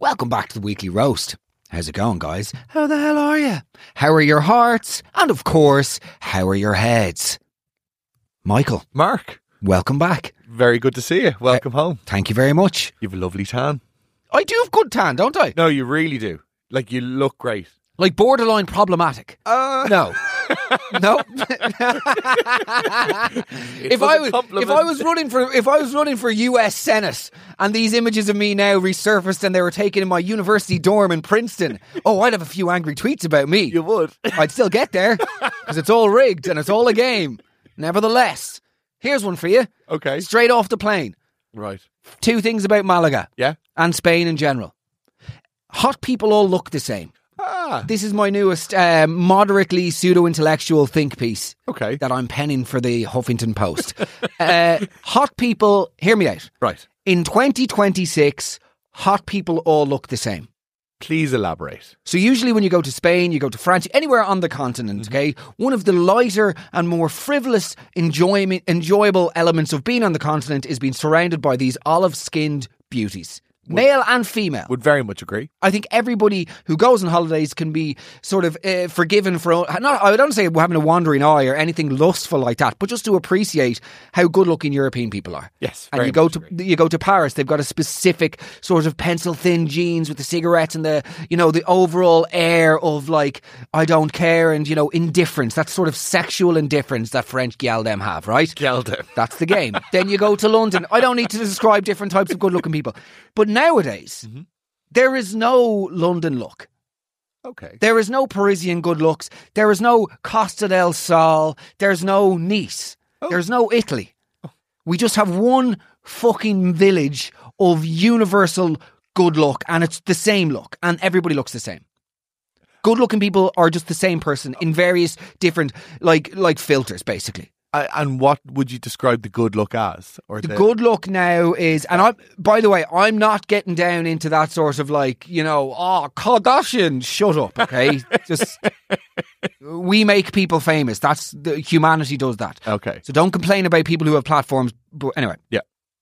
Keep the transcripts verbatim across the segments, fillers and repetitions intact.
Welcome back to the Weekly Roast. How's it going, guys? How the hell are you? How are your hearts? And of course, how are your heads? Michael. Mark. Welcome back. Very good to see you. Welcome uh, home. Thank you very much. You have a lovely tan. I do have good tan, don't I? No, you really do. Like, you look great. Like borderline problematic. Uh... No. No. if I was if I was running for if I was running for U S Senate and these images of me now resurfaced and they were taken in my university dorm in Princeton, oh, I'd have a few angry tweets about me. You would. I'd still get there because it's all rigged and it's all a game. Nevertheless, here's one for you. Okay. Straight off the plane. Right. Two things about Malaga. Yeah. And Spain in general. Hot people all look the same. Ah. This is my newest uh, moderately pseudo-intellectual think piece. Okay. That I'm penning for the Huffington Post. uh, hot people, hear me out. Right. In twenty twenty-six, hot people all look the same. Please elaborate. So usually when you go to Spain, you go to France, anywhere on the continent, mm-hmm. okay, one of the lighter and more frivolous, enjoyment, enjoyable elements of being on the continent is being surrounded by these olive-skinned beauties. Would, male and female. Would very much agree. I think everybody who goes on holidays can be sort of uh, forgiven for, not, I don't say having a wandering eye or anything lustful like that, but just to appreciate how good looking European people are. Yes. And you go to agree. you go to Paris, they've got a specific sort of pencil thin jeans with the cigarettes and the, you know, the overall air of like, I don't care and, you know, indifference. That sort of sexual indifference that French gyaldem have, right? Gyaldem. That's the game. Then you go to London. I don't need to describe different types of good looking people. But nowadays, mm-hmm. there is no London look. Okay. There is no Parisian good looks. There is no Costa del Sol. There's no Nice. Oh. There's no Italy. Oh. We just have one fucking village of universal good look, and it's the same look, and everybody looks the same. Good looking people are just the same person in various different, like, like filters, basically. Uh, and what would you describe the good look as? Or the, the good look now is, and I, by the way, I'm not getting down into that sort of like, you know, oh, Kardashian, shut up, okay? Just, we make people famous. That's, the, humanity does that. Okay. So don't complain about people who have platforms. But anyway. Yeah.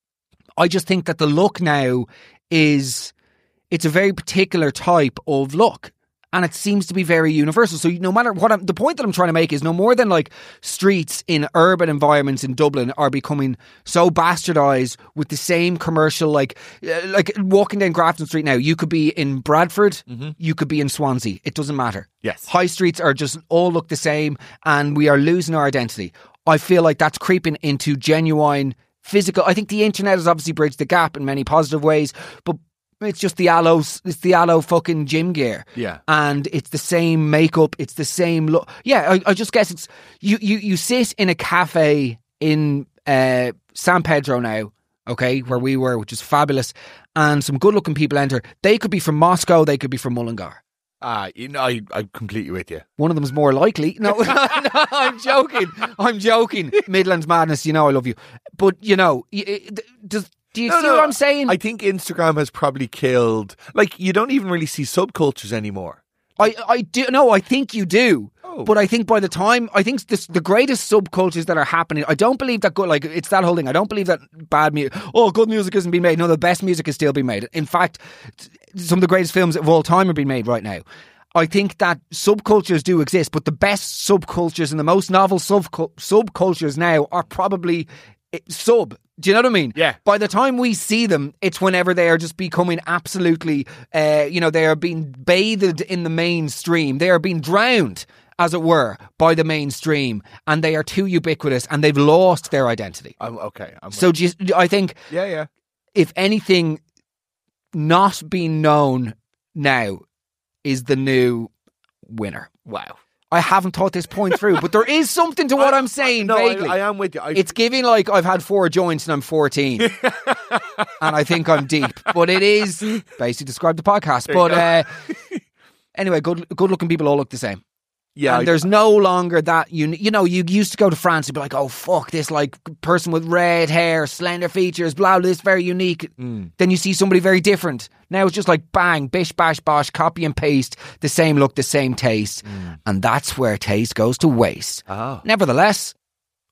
I just think that the look now is, it's a very particular type of look. And it seems to be very universal. So no matter what, I'm, the point that I'm trying to make is no more than like streets in urban environments in Dublin are becoming so bastardised with the same commercial, like uh, like walking down Grafton Street now, you could be in Bradford, mm-hmm. you could be in Swansea. It doesn't matter. Yes. High streets are just all look the same and we are losing our identity. I feel like that's creeping into genuine physical. I think the internet has obviously bridged the gap in many positive ways, but it's just the aloe, it's the aloe fucking gym gear. Yeah. And it's the same makeup, it's the same look. Yeah, I, I just guess it's, you, you, you sit in a cafe in uh, San Pedro now, okay, where we were, which is fabulous, and some good looking people enter. They could be from Moscow, they could be from Mullingar. Ah, uh, you know, I, I'm completely with you. One of them's more likely. No, no, I'm joking. I'm joking. Midlands Madness, you know I love you. But, you know, it, does... Do you no, see no, what I'm saying? I think Instagram has probably killed... Like, you don't even really see subcultures anymore. I, I do... No, I think you do. Oh. But I think by the time... I think this, the greatest subcultures that are happening... I don't believe that... good. Like, it's that whole thing. I don't believe that bad music... Oh, good music isn't being made. No, the best music is still being made. In fact, some of the greatest films of all time are being made right now. I think that subcultures do exist, but the best subcultures and the most novel sub subcultures now are probably sub... Do you know what I mean? Yeah. By the time we see them, it's whenever they are just becoming absolutely, uh, you know, they are being bathed in the mainstream. They are being drowned, as it were, by the mainstream. And they are too ubiquitous and they've lost their identity. I'm okay. I'm so do you, I think, yeah, yeah. if anything, not being known now is the new winner. Wow. I haven't thought this point through, but there is something to what I, I'm saying. No, vaguely. I, I am with you. I, it's giving like I've had four joints and I'm fourteen, and I think I'm deep. But it is basically describe the podcast. There but uh, anyway, good good looking people all look the same. Yeah, and I, there's no longer that you you know you used to go to France and be like, oh fuck, this like person with red hair, slender features, blah, blah, this very unique. Mm. Then you see somebody very different. Now it's just like bang, bish, bash, bosh, copy and paste, the same look, the same taste, mm. and that's where taste goes to waste. Oh. Nevertheless,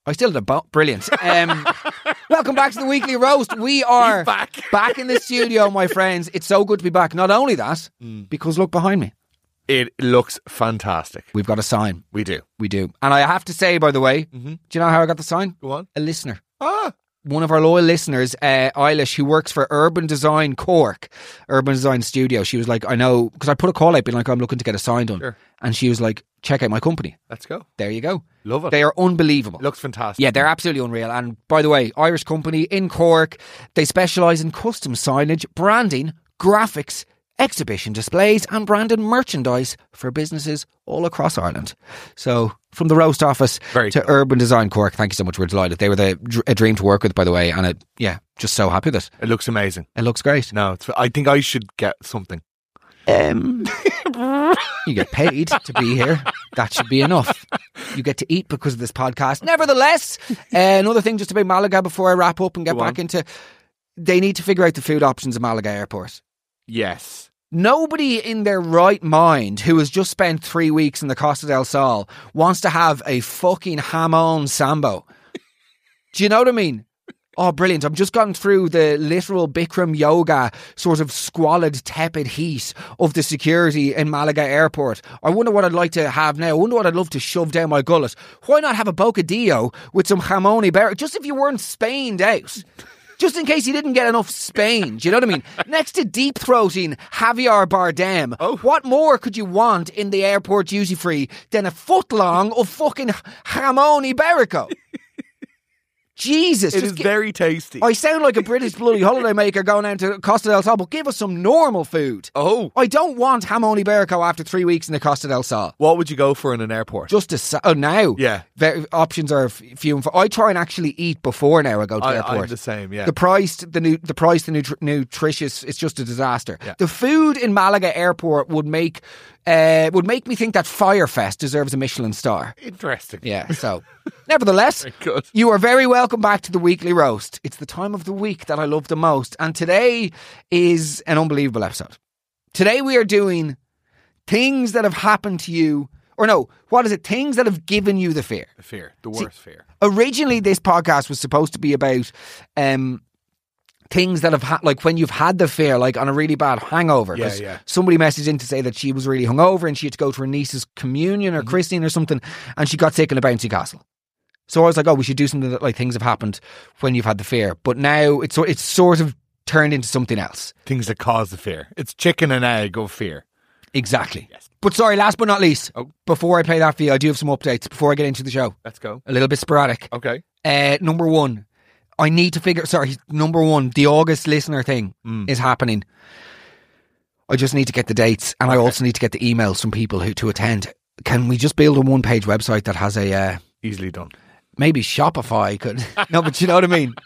I still did a bo- brilliant. Um, welcome back to the Weekly Roast. We are He's back. back in the studio, my friends. It's so good to be back. Not only that, Mm. because look behind me. It looks fantastic. We've got a sign. We do. We do. And I have to say, by the way, Mm-hmm. do you know how I got the sign? Go on. A listener. Ah. One of our loyal listeners, uh, Eilish, who works for Urban Design Cork, Urban Design Studio. She was like, I know, because I put a call out being like, I'm looking to get a sign done. Sure. And she was like, check out my company. Let's go. There you go. Love it. They are unbelievable. Looks fantastic. Yeah, they're absolutely unreal. And by the way, Irish company in Cork, they specialise in custom signage, branding, graphics, exhibition displays and branded merchandise for businesses all across Ireland. So from the roast office Very to cool. Urban Design Cork, thank you so much. We're delighted. They were the dr- a dream to work with, by the way. And it, yeah, just so happy with it. It looks amazing. It looks great. No, it's, I think I should get something. Um, you get paid to be here. That should be enough. You get to eat because of this podcast. Nevertheless, uh, another thing just about Malaga before I wrap up and get Go back on. into, they need to figure out the food options at Malaga Airport. Yes. Nobody in their right mind who has just spent three weeks in the Costa del Sol wants to have a fucking jamon sambo. Do you know what I mean? Oh, brilliant. I've just gotten through the literal Bikram yoga sort of squalid, tepid heat of the security in Malaga Airport. I wonder what I'd like to have now. I wonder what I'd love to shove down my gullet. Why not have a bocadillo with some jamon iberico? Just if you weren't Spained out. Just in case you didn't get enough Spain. Do you know what I mean? Next to deep-throating Javier Bardem, Oh. what more could you want in the airport duty-free than a foot-long of fucking jamon iberico? Jesus. It just is gi- very tasty. I sound like a British bloody holidaymaker going down to Costa del Sol, but give us some normal food. oh. I don't want jamon iberico after three weeks in the Costa del Sol. What would you go for in an airport? Just a sa- oh, now. Yeah. Very, options are f- few and far. I try and actually eat before now I go to the I, airport. I'm the same, yeah. The price, the new, the price, the nutri- nutritious, it's just a disaster. Yeah. The food in Malaga Airport would make, uh, would make me think that Firefest deserves a Michelin star. Interesting. Yeah. So, nevertheless, Very good. you are very welcome back to the Weekly Roast. It's the time of the week that I love the most, and today is an unbelievable episode. Today we are doing things that have happened to you, or no, what is it? Things that have given you the fear. The fear. The worst fear. Originally, this podcast was supposed to be about um, things that have had, like when you've had the fear, like on a really bad hangover. Yeah, 'Cause yeah. Somebody messaged in to say that she was really hungover and she had to go to her niece's communion or Mm-hmm. christening or something, and she got sick in a bouncy castle. So I was like, oh, we should do something that like things have happened when you've had the fear. But now it's it's sort of turned into something else. Things that cause the fear. It's chicken and egg of fear. Exactly. Yes. But sorry, last but not least, Oh. before I play that for you, I do have some updates before I get into the show. Let's go. A little bit sporadic. Okay. Uh, number one, I need to figure. Sorry, number one, the August listener thing Mm. is happening. I just need to get the dates, and I also need to get the emails from people who to attend. Can we just build a one-page website that has a uh, Easily done. maybe Shopify could? No, but you know what I mean.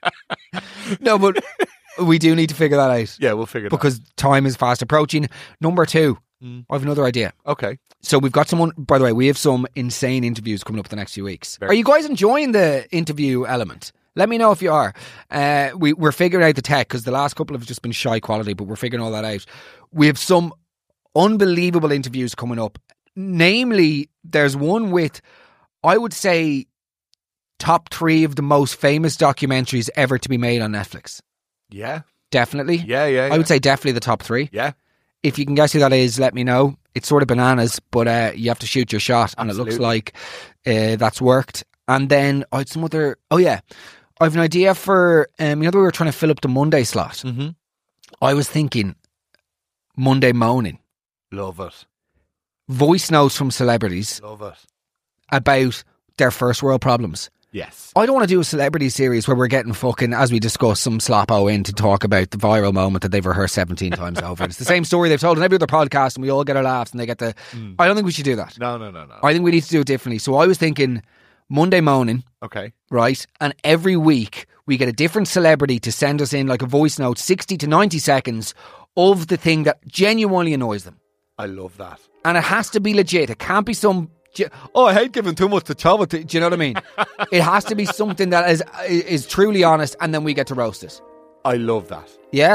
No, but we do need to figure that out Yeah, we'll figure it because time is fast approaching. Number two, Mm. I have another idea. out. Okay. So we've got someone, by the way, we have some insane interviews coming up the next few weeks. Very Are you guys enjoying the interview element? Let me know if you are. Uh, we, we're figuring out the tech because the last couple have just been shy quality, but we're figuring all that out. We have some unbelievable interviews coming up. Namely, there's one with, I would say, top three of the most famous documentaries ever to be made on Netflix. Yeah. Definitely. Yeah, yeah, yeah. I would say definitely the top three. Yeah. If you can guess who that is, let me know. It's sort of bananas, but uh, you have to shoot your shot, and it looks Absolutely. like uh, that's worked. And then I had some other. Oh yeah, I have an idea for. Um, you know, we were trying to fill up the Monday slot. Mm-hmm. I was thinking Monday moaning, Love it. voice notes from celebrities Love it. about their first world problems. Yes. I don't want to do a celebrity series where we're getting fucking, as we discuss, some sloppo in to talk about the viral moment that they've rehearsed seventeen times over. It's the same story they've told in every other podcast, and we all get our laughs, and they get the. Mm. I don't think we should do that. No, no, no, no. I think we need to do it differently. So I was thinking Monday moaning, Okay. right? And every week we get a different celebrity to send us in like a voice note, sixty to ninety seconds of the thing that genuinely annoys them. I love that. And it has to be legit. It can't be some, ge- oh, I hate giving too much to Chava. Do you know what I mean? It has to be something that is is truly honest, and then we get to roast it. I love that. Yeah?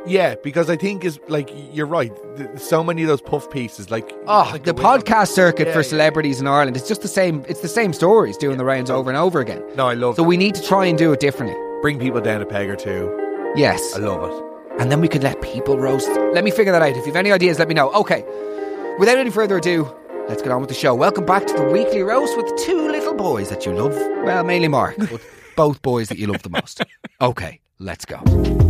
Yeah, because I think is like you're right. th- So many of those puff pieces, like Oh, like the a window. podcast circuit Yeah, for yeah. celebrities in Ireland, it's just the same. It's the same stories doing the rounds over and over again. No, I love So it. we need to try and do it differently. Bring people down a peg or two. Yes. I love it. And then we could let people roast. Let me figure that out. If you've any ideas, let me know. Okay. Without any further ado, let's get on with the show. Welcome back to the weekly roast with two little boys that you love. Well, mainly Mark, but both boys that you love the most. Okay, let's go.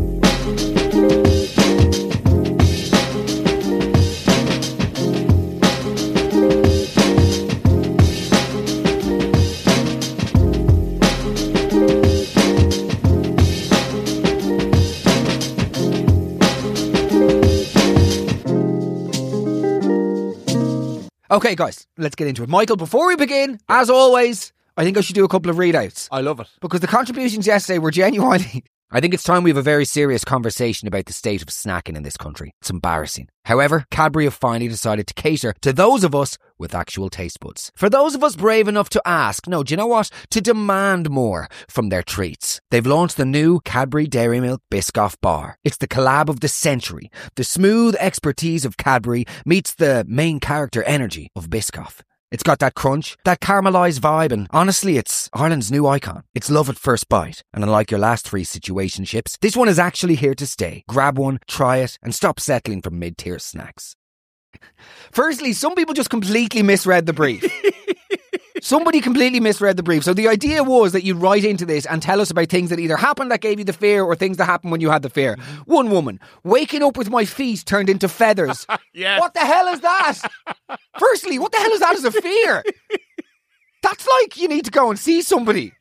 Okay, guys, let's get into it. Michael, before we begin, as always, I think I should do a couple of readouts. I love it. Because the contributions yesterday were genuinely... I think it's time we have a very serious conversation about the state of snacking in this country. It's embarrassing. However, Cadbury have finally decided to cater to those of us with actual taste buds. For those of us brave enough to ask, no, do you know what? To demand more from their treats. They've launched the new Cadbury Dairy Milk Biscoff Bar. It's the collab of the century. The smooth expertise of Cadbury meets the main character energy of Biscoff. It's got that crunch, that caramelised vibe, and honestly, it's Ireland's new icon. It's love at first bite. And unlike your last three situationships, this one is actually here to stay. Grab one, try it, and stop settling for mid-tier snacks. Firstly, some people just completely misread the brief. Somebody completely misread the brief. So the idea was that you'd write into this and tell us about things that either happened that gave you the fear or things that happened when you had the fear. One woman, waking up with my feet turned into feathers. Yes. What the hell is that? Firstly, what the hell is that as a fear? That's like you need to go and see somebody.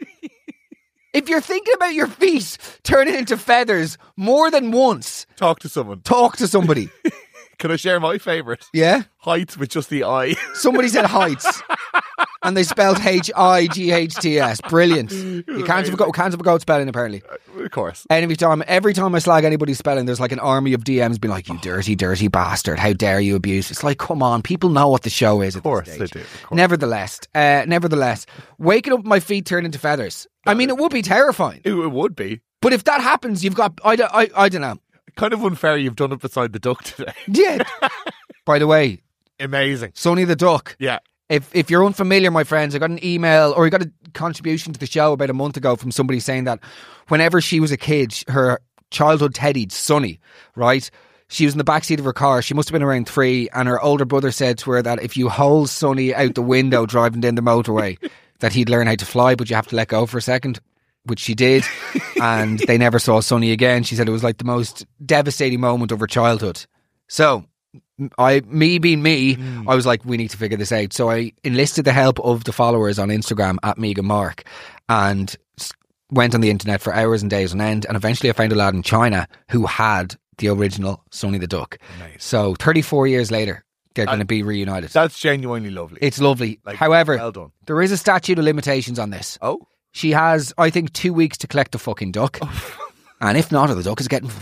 If you're thinking about your feet turning into feathers more than once, Talk to someone. talk to somebody. Can I share my favourite? Yeah? Heights with just the eye. Somebody said heights. And they spelled H I G H T S. Brilliant. You can't have, a goat, can't have a goat spelling, apparently. Of course. Every time, every time I slag anybody's spelling, there's like an army of D Ms being like, you dirty, dirty bastard. How dare you abuse? It's like, come on. People know what the show is at Of course this they stage. do. Of course. Nevertheless, uh, nevertheless, waking up my feet turn into feathers. I mean, it would be terrifying. It, it would be. But if that happens, you've got, I, don't- I, I don't know. Kind of unfair you've done it beside the duck today. Yeah. By the way, Amazing. Sonny the Duck. Yeah. If if you're unfamiliar, my friends, I got an email or I got a contribution to the show about a month ago from somebody saying that whenever she was a kid, her childhood teddy, Sonny, right? She was in the backseat of her car. She must have been around three, and her older brother said to her that if you hold Sonny out the window driving down the motorway, that he'd learn how to fly, but you have to let go for a second, which she did. And they never saw Sonny again. She said it was like the most devastating moment of her childhood. So, I, me being me, mm. I was like, we need to figure this out. So I enlisted the help of the followers on Instagram at Megan Mark and went on the internet for hours and days on end. And eventually I found a lad in China who had the original Sonny the Duck. Nice. So thirty-four years later, they're That- going to be reunited. That's genuinely lovely. It's lovely. Like, However, well done. there is a statute of limitations on this. Oh. She has, I think, two weeks to collect the fucking duck. And if not, the duck is getting...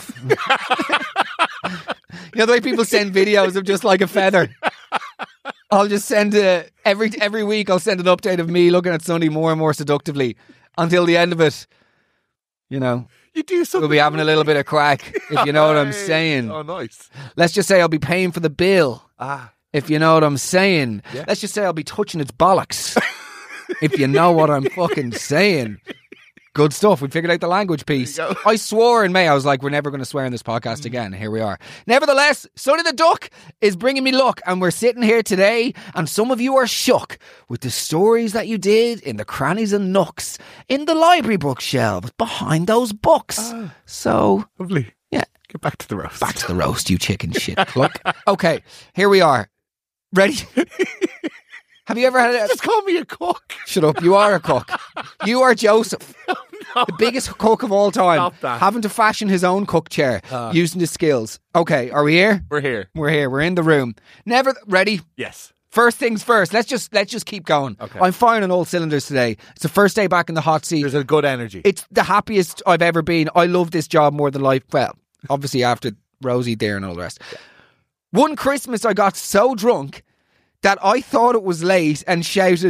You know the way people send videos of just like a feather? I'll just send a, every every week I'll send an update of me looking at Sonny more and more seductively until the end of it, you know, You do something. we'll be having a little bit of quack, if you know what I'm saying. Oh, nice. Let's just say I'll be paying for the bill, Ah. if you know what I'm saying. Yeah. Let's just say I'll be touching its bollocks, if you know what I'm fucking saying. Good stuff. We figured out the language piece. There you go. I swore in May, I was like, we're never going to swear in this podcast again. Here we are. Nevertheless, Sonny the Duck is bringing me luck, and we're sitting here today, and some of you are shook with the stories that you did in the crannies and nooks, in the library bookshelves, behind those books. Ah. So, Lovely. yeah, Get back to the roast. back to the roast, you chicken shit cluck. Okay, here we are. Ready? Have you ever had a... Just call me a cook. Shut up, you are a cook. You are Joseph. The biggest cook of all time. Stop that. Having to fashion his own cook chair Uh. using his skills. Okay, are we here? We're here. We're here. We're in the room. Never ready? Yes. First things first. Let's just let's just keep going. Okay. I'm firing on all cylinders today. It's the first day back in the hot seat. There's a good energy. It's the happiest I've ever been. I love this job more than life. Well, obviously after Rosie there and all the rest. One Christmas I got so drunk that I thought it was late and shouted,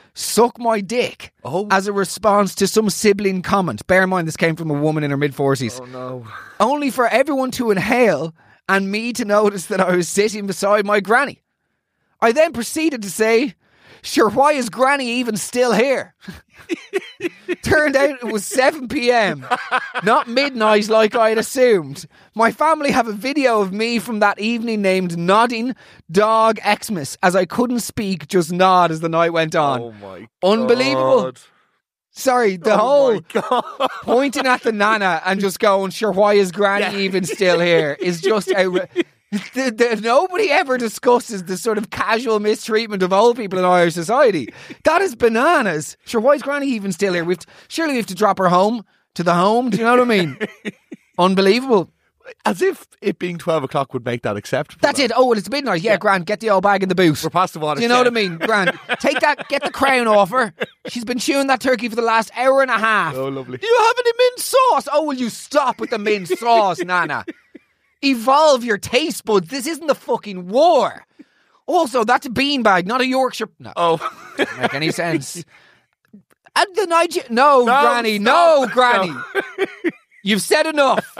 suck my dick Oh. as a response to some sibling comment. Bear in mind, this came from a woman in her mid-forties. Oh, no. Only for everyone to inhale and me to notice that I was sitting beside my granny. I then proceeded to say, sure, why is Granny even still here? Turned out it was seven p.m, not midnight like I had assumed. My family have a video of me from that evening named Nodding Dog Xmas, as I couldn't speak, just nod as the night went on. Oh, my Unbelievable. God. Sorry, the Oh, whole my God. pointing at the nana and just going, sure, why is Granny Yeah. even still here is just outra- the, the, nobody ever discusses the sort of casual mistreatment of old people in Irish society. That is bananas. Sure, why is Granny even still here? We've to, surely we have to drop her home to the home. Do you know what I mean? Unbelievable. As if it being twelve o'clock would make that acceptable. That's though. it. Oh, well, it's midnight. Yeah, Yeah. Grant, get the old bag in the boot. We're past the water. Do you know what I mean, Grant? Take that, get the crown off her. She's been chewing that turkey for the last hour and a half. Oh, lovely. Do you have any mint sauce? Oh, will you stop with the mint sauce, Nana? Evolve your taste buds. This isn't the fucking war. Also, that's a beanbag, not a Yorkshire. No, Oh. doesn't make any sense. And the Niger. No, No, Granny. stop. No, Granny. No. You've said enough.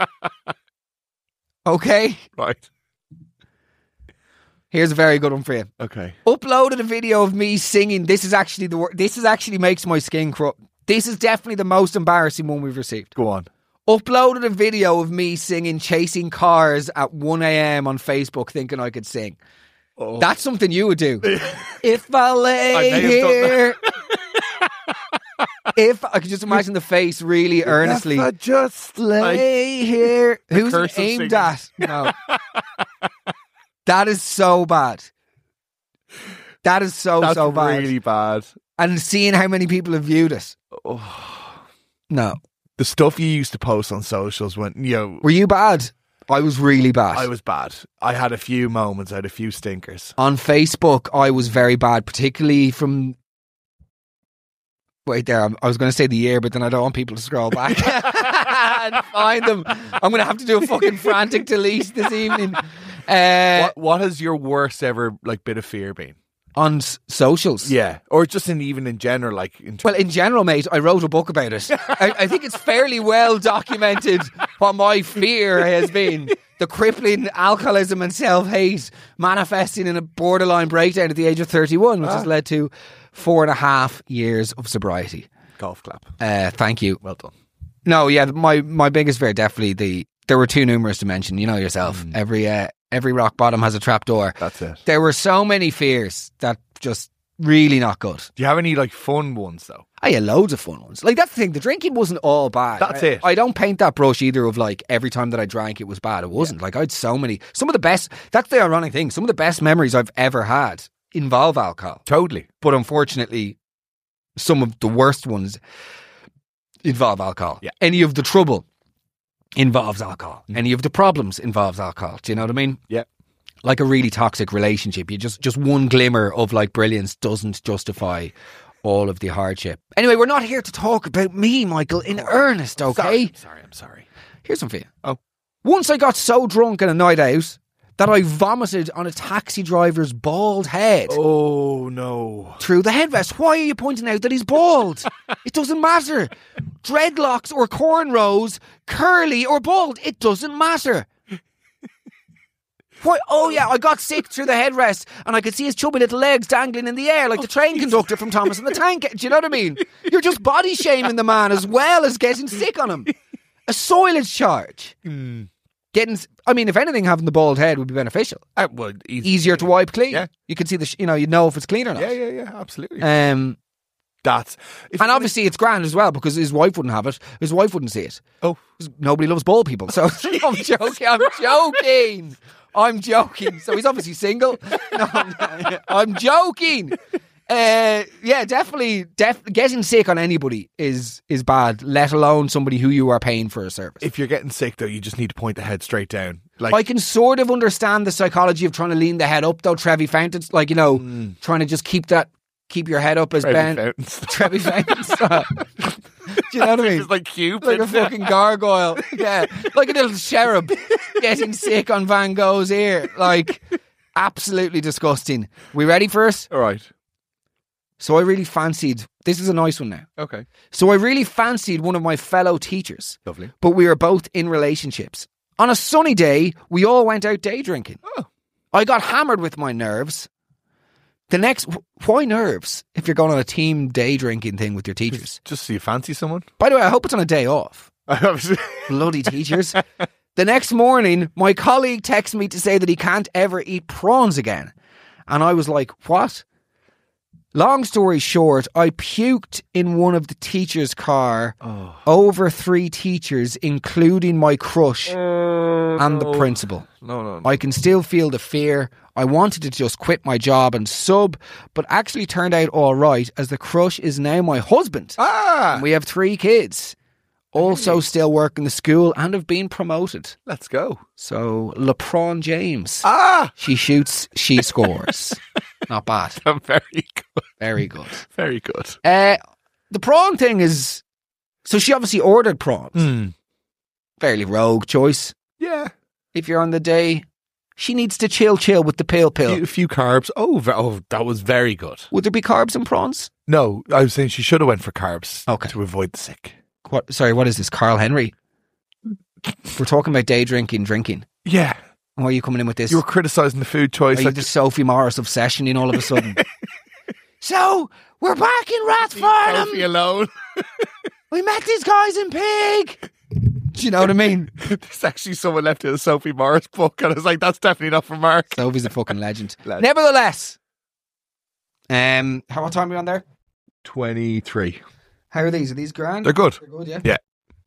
Okay. Right. Here's a very good one for you. Okay. Uploaded a video of me singing. This is actually the wor- This is actually makes my skin crawl. This is definitely the most embarrassing one we've received. Go on. Uploaded a video of me singing Chasing Cars at one a.m. on Facebook thinking I could sing. Oh. That's something you would do. If I lay I may have done here. If I could just imagine the face really earnestly. If I just Lay like, here. Who's it curse of aimed singing. at? No. That is so bad. That is so, that's so bad. really bad. And seeing how many people have viewed it. Oh. No. The stuff you used to post on socials when, you know, Were you bad? I was really bad. I was bad. I had a few moments, I had a few stinkers. On Facebook, I was very bad, particularly from... Wait there, I'm- I was going to say the year, but then I don't want people to scroll back and find them. I'm going to have to do a fucking frantic delete this evening. Uh, What What has your worst ever like bit of fear been? on s- socials. Yeah, or just in even in general, like in Well, in general, mate, I wrote a book about it. I, I think it's fairly well documented what my fear has been. The crippling alcoholism and self-hate manifesting in a borderline breakdown at the age of thirty-one, which Ah. has led to four and a half years of sobriety. golf clap. Uh, thank you. Well done. No, yeah, my, my biggest fear, definitely, the there were too numerous to mention. You know yourself. Mm. Every uh, every rock bottom has a trapdoor. That's it. There were so many fears that just really not good. Do you have any like fun ones though? I had loads of fun ones. Like, that's the thing. The drinking wasn't all bad. That's I, it. I don't paint that brush either of like every time that I drank it was bad. It wasn't. Like, I had so many. Some of the best. That's the ironic thing. Some of the best memories I've ever had involve alcohol. Totally. But unfortunately, some of the worst ones involve alcohol. Yeah. Any of the trouble involves alcohol. Any of the problems involves alcohol. Do you know what I mean? Yeah. Like a really toxic relationship. You just just one glimmer of like brilliance doesn't justify all of the hardship. Anyway, we're not here to talk about me, Michael, in earnest, okay? Sorry, I'm sorry. I'm sorry. Here's some for you. Oh. Once I got so drunk on a night out that I vomited on a taxi driver's bald head Oh no. through the headrest. Why are you pointing out that he's bald? It doesn't matter. Dreadlocks or cornrows, curly or bald, it doesn't matter. Why? Oh yeah, I got sick through the headrest and I could see his chubby little legs dangling in the air like the train conductor from Thomas and the Tank. Do you know what I mean? You're just body shaming the man as well as getting sick on him. A soilage charge. Mm. Getting, I mean, if anything, having the bald head would be beneficial. Uh, well, easy. Easier to wipe clean. Yeah. You can see the, sh- you know, you know if it's clean or not. Yeah, yeah, yeah. Absolutely. Um, That's if and you- obviously it's grand as well because his wife wouldn't have it. His wife wouldn't see it. Oh, 'Cause nobody loves bald people. So I'm joking. I'm joking. I'm joking. So he's obviously single. No, I'm, I'm joking. Uh, yeah, definitely. Def- getting sick on anybody is is bad. Let alone somebody who you are paying for a service. if you're getting sick though, you just need to point the head straight down. Like I can sort of understand the psychology of trying to lean the head up, though. Trevi Fountains, like you know, Mm. trying to just keep that, keep your head up as Trevi Ben. Fountains. Trevi Fountains. Do you know what I mean? Just like Cupid. Like a fucking gargoyle. Yeah. Like a little cherub getting sick on Van Gogh's ear. Like, absolutely disgusting. We ready for it? All right. So I really fancied, this is a nice one now. Okay. So I really fancied one of my fellow teachers. Lovely. But we were both in relationships. On a sunny day, we all went out day drinking. Oh. I got hammered with my nerves. The next, why nerves if you're going on a team day drinking thing with your teachers? Just so you fancy someone? By the way, I hope it's on a day off. Bloody teachers. The next morning, my colleague texted me to say that he can't ever eat prawns again. And I was like, what? Long story short, I puked in one of the teachers' car Oh. over three teachers, including my crush Uh, and the no. principal. No, no, no. I can still feel the fear. I wanted to just quit my job and sub, but actually turned out all right as the crush is now my husband. Ah! And we have three kids. Also still work in the school and have been promoted. Let's go. So, LeBron James. Ah! She shoots, she scores. Not bad. Very good. Very good. Very good. Uh, the prawn thing is... So she obviously ordered prawns. Mm. Fairly rogue choice. Yeah. If you're on the day, she needs to chill, chill with the pill pill. A few carbs. Oh, ve- oh, that was very good. Would there be carbs in prawns? No, I was saying she should have went for carbs Okay. to avoid the sick. What? Sorry, what is this? Carl Henry? We're talking about day drinking, drinking. Yeah. Why are you coming in with this? You were criticising the food choice. Are you like- the Sophie Morris obsession in all of a sudden? So, we're back in Leave Rathfarnham. Sophie alone. We met these guys in Pig. Do you know what I mean? There's actually someone left in a Sophie Morris book, and I was like, that's definitely not for Mark. Sophie's a fucking legend. Legend. Nevertheless, um, how what time are we on there? twenty-three. How are these? Are these grand? They're good. They're good, yeah. Yeah.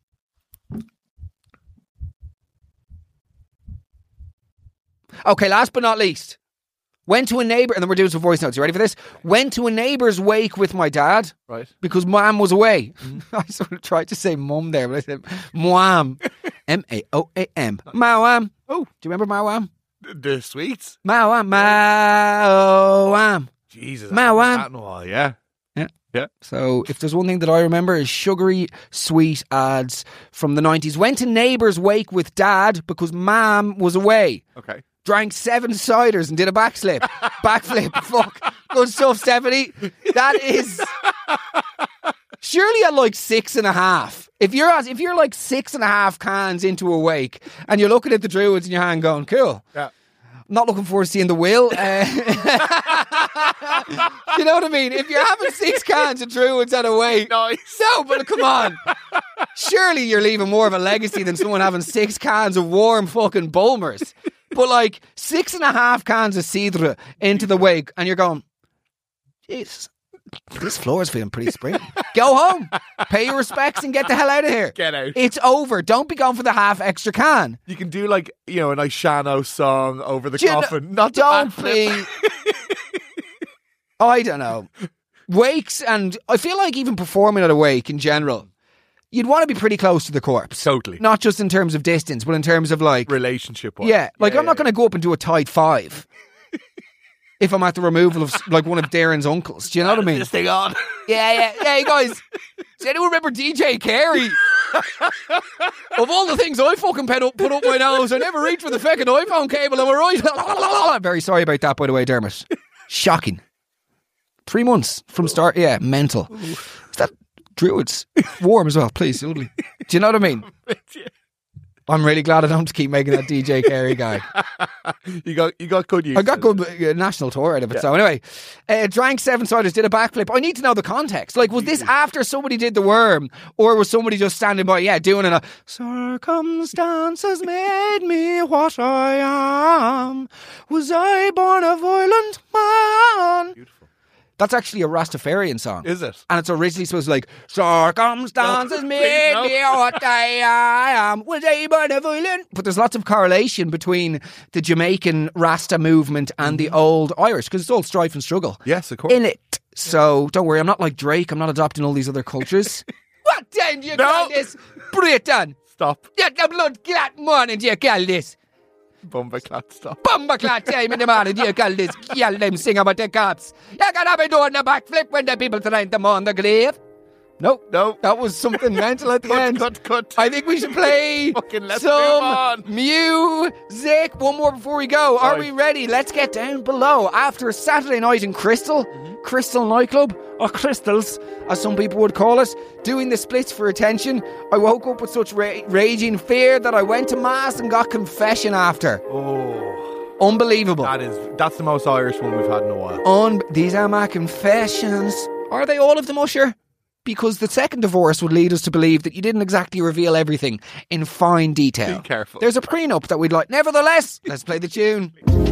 Okay, last but not least, went to a neighbour, and then we're doing some voice notes. You ready for this? Went to a neighbour's wake with my dad Right. because mum was away. I sort of tried to say mum there, but I said mwam. M A O A M. Mawam. Oh. Do you remember Mawam? The, the sweets. Mawam. Mawam. Jesus. Ma, I haven't wham. had that in a while, yeah. Yeah. Yeah. So if there's one thing that I remember is sugary sweet ads from the nineties. Went to neighbour's wake with dad because mum was away. Okay. Drank seven ciders and did a backslip. Backflip. Fuck. Good stuff, Stephanie. That is... Surely at like six and a half. If you're at, if you're like six and a half cans into a wake and you're looking at the Druids in your hand going, cool. Yeah. I'm not looking forward to seeing the will. Uh, you know what I mean? If you're having six cans of Druids at a wake. Nice. No, but come on. Surely you're leaving more of a legacy than someone having six cans of warm fucking Bulmers. But like six and a half cans of Cidre into the wake and you're going, jeez, this floor is feeling pretty spring. Go home, pay your respects and get the hell out of here. Get out. It's over. Don't be going for the half extra can. You can do like, you know, a nice Shano song over the Do you know- coffin. Not the Don't backflip. be... I don't know. Wakes, and I feel like even performing at a wake in general, you'd want to be pretty close to the corpse. Totally. Not just in terms of distance, but in terms of like... Relationship wise. Yeah, like Yeah, I'm not yeah, going to go up and do a tight five if I'm at the removal of like one of Darren's uncles. Do you know what I mean? This thing on. Yeah, yeah, yeah, you guys. Does anyone remember D J Carey? Of all the things I fucking put up, put up my nose, I never reached for the fucking iPhone cable. Am I right? Very sorry about that, by the way, Dermot. Shocking. Three months from start. Yeah, mental. Is that Druids? Warm as well, please. Lovely. Do you know what I mean? I'm really glad I don't have to keep making that D J Carey guy. You got you got good use. I got good uh, national tour out of it. Yeah. So anyway, uh, drank seven ciders, did a backflip. I need to know the context. Like, was this after somebody did the worm, or was somebody just standing by? Yeah, doing it. A, circumstances made me what I am. Was I born a violent man? Beautiful. That's actually a Rastafarian song. Is it? And it's originally supposed to be like, circumstances No, made please, no. me what I am. Was I born a violent? But there's lots of correlation between the Jamaican Rasta movement and the old Irish, because it's all strife and struggle Yes, of course. in it. So don't worry, I'm not like Drake. I'm not adopting all these other cultures. What then do you No. call this? Britain. Stop. Yeah, the blood clot morning do you call this? Bumba clat, stop. Bumba clot time in the morning do you call this? Yell them sing about the cops. You're gonna be doing the backflip when the people trying to mourn the grave. Nope. No. That was something mental at the Cut, end. cut, cut. I think we should play Fucking let's move some on. music. One more before we go. Are Right. we ready? Let's get down below. After a Saturday night in Crystal, Crystal nightclub, or crystals, as some people would call it, doing the splits for attention. I woke up with such ra- raging fear that I went to mass and got confession after. Oh, unbelievable. that is that's the most Irish one we've had in a while. Un- these are my confessions. Are they all of them, Usher? Because the second divorce would lead us to believe that you didn't exactly reveal everything in fine detail. Be careful. There's a prenup that we'd like. Nevertheless, let's play the tune.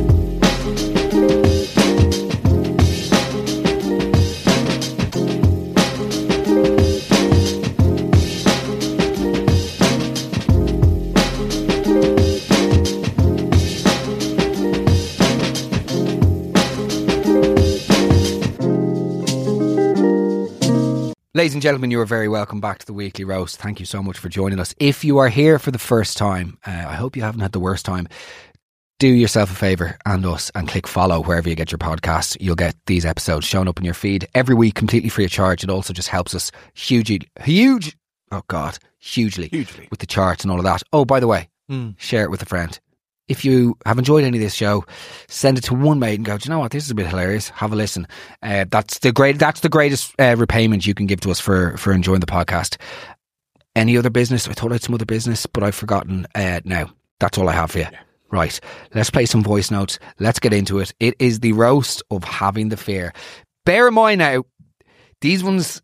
Ladies and gentlemen, you are very welcome back to the Weekly Roast. Thank you so much for joining us. If you are here for the first time, uh, I hope you haven't had the worst time. Do yourself a favour and us and click follow wherever you get your podcasts. You'll get these episodes shown up in your feed every week, completely free of charge. It also just helps us hugely, huge, oh God, hugely, Hugely. with the charts and all of that. Oh, by the way, Mm. share it with a friend. If you have enjoyed any of this show, send it to one mate and go, do you know what, this is a bit hilarious. Have a listen. Uh, that's the great. That's the greatest uh, repayment you can give to us for, for enjoying the podcast. Any other business? I thought I had some other business, but I've forgotten uh, now. That's all I have for you. Yeah. Right. Let's play some voice notes. Let's get into it. It is the roast of having the fear. Bear in mind now, these ones,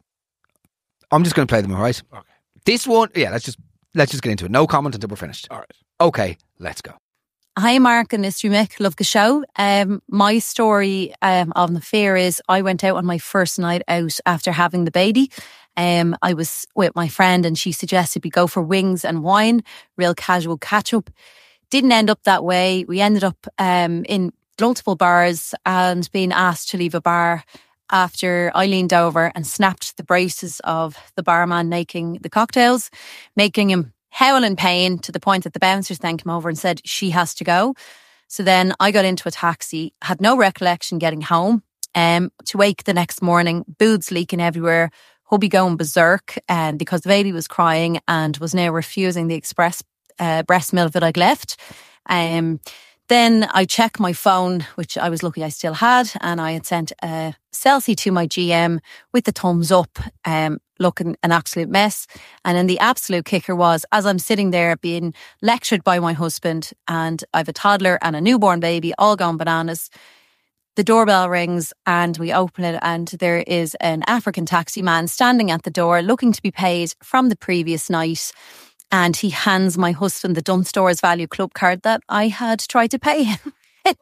I'm just going to play them, all right? Okay. This one, yeah, let's just, let's just get into it. No comment until we're finished. All right. Okay, let's go. Hi Mark and Mister Mick, love the show. Um, my story um, of the fear is I went out on my first night out after having the baby. Um, I was with my friend and she suggested we go for wings and wine, real casual catch up. Didn't end up that way. We ended up um, in multiple bars and being asked to leave a bar after I leaned over and snapped the braces of the barman making the cocktails, making him howl in pain to the point that the bouncers then came over and said she has to go. So then I got into a taxi, had no recollection getting home, um, to wake the next morning, boots leaking everywhere, hubby going berserk um, because the baby was crying and was now refusing the express uh, breast milk that I'd left. Um, then I checked my phone, which I was lucky I still had, and I had sent a selfie to my G M with the thumbs up, um, looking an absolute mess. And then the absolute kicker was, as I'm sitting there being lectured by my husband, and I've a toddler and a newborn baby all gone bananas, the doorbell rings and we open it and there is an African taxi man standing at the door looking to be paid from the previous night. And he hands my husband the Dunstores Value Club card that I had tried to pay him.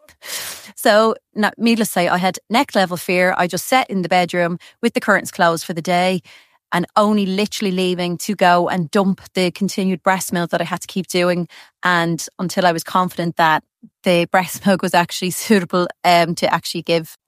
So, not, needless to say, I had neck level fear. I just sat in the bedroom with the curtains closed for the day and only literally leaving to go and dump the continued breast milk that I had to keep doing. And until I was confident that the breast milk was actually suitable um, to actually give.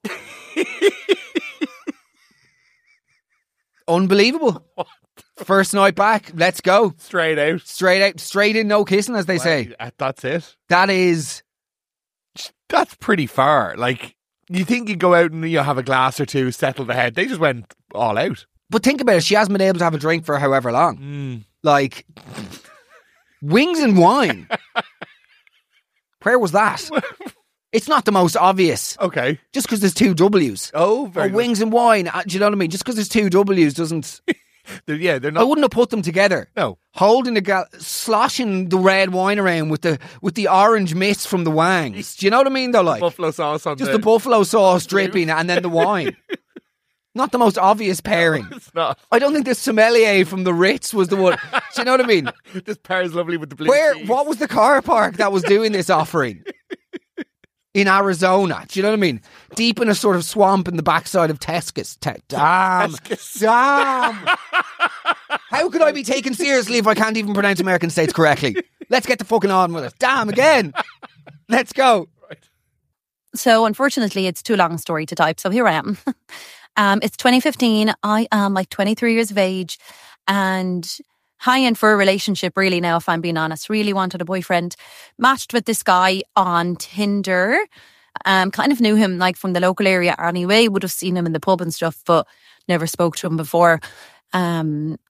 Unbelievable. First night back, let's go. Straight out. Straight out, straight in, no kissing, as they Well, say. uh, That's it. That is, That's pretty far. Like, you think you'd go out and you have a glass or two, settle the head. They just went all out. but think about it, she hasn't been able to have a drink for however long. Mm. Like, wings and wine. Where was that? It's not the most obvious. Okay. Just because there's two W's. Oh, Or very wings and wine, uh, do you know what I mean? Just because there's two W's doesn't... They're, yeah, they're I not. wouldn't have put them together. No. Holding the gal, sloshing the red wine around with the with the orange mist from the wangs. Do you know what I mean? Though, like Buffalo sauce on just the, the buffalo sauce dripping and then the wine. Not the most obvious pairing. It's not. I don't think the sommelier from the Ritz was the one. Do you know what I mean? This pairs lovely with the blue Where? cheese. What was the car park that was doing this offering? In Arizona, do you know what I mean? Deep in a sort of swamp in the backside of Tescus. Te- damn. Damn. How could I be taken seriously if I can't even pronounce American states correctly? Let's get the fucking on with it. Damn, again. Let's go. So unfortunately, it's too long a story to type. So here I am. um, it's twenty fifteen. I am like twenty-three years of age and high end for a relationship, really, now, if I'm being honest. Really wanted a boyfriend. Matched with this guy on Tinder. Um, kind of knew him like from the local area anyway. Would have seen him in the pub and stuff, but never spoke to him before. Um,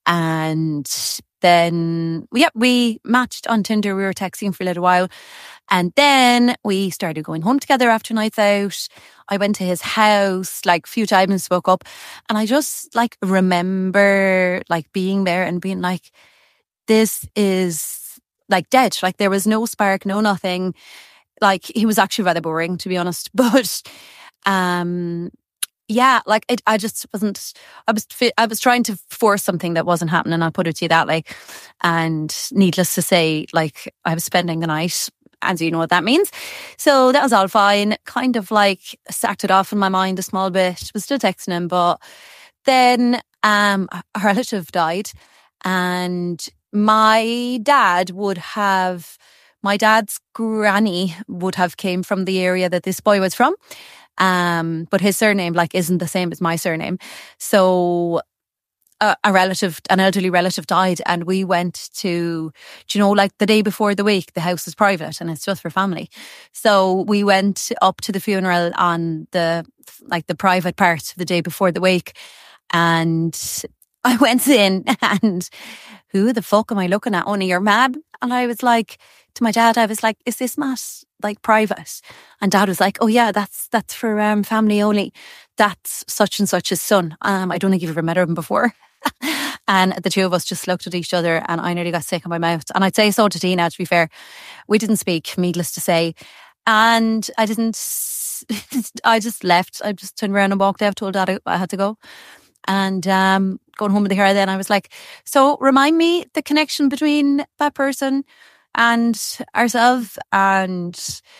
And then, yeah, we matched on Tinder. We were texting for a little while. And then we started going home together after nights out. I went to his house like a few times, spoke up. And I just like remember like being there and being like, this is like dead. Like there was no spark, no nothing. Like he was actually rather boring, to be honest. But um, yeah, like it, I just wasn't. I was I was trying to force something that wasn't happening. I'll put it to you that like. And needless to say, like I was spending the night. And so you know what that means. So that was all fine. Kind of like sacked it off in my mind a small bit. Was still texting him, but then um, a relative died, and my dad would have. My dad's granny would have came from the area that this boy was from, um, but his surname like isn't the same as my surname. So a, a relative, an elderly relative died, and we went to, do you know, like the day before the wake, the house is private and it's just for family. So we went up to the funeral on the like the private part the day before the wake, and I went in and who the fuck am I looking at? Only your mad? And I was like, to my dad, I was like, is this not like private? And Dad was like, oh yeah, that's that's for um, family only. That's such and such's son. Um, I don't think you've ever met him before. And the two of us just looked at each other, and I nearly got sick in my mouth. And I'd say so to Tina, to be fair. We didn't speak, needless to say. And I didn't, I just left. I just turned around and walked out, told Dad I had to go. And um, going home with her, then I was like, so remind me the connection between that person and ourselves. And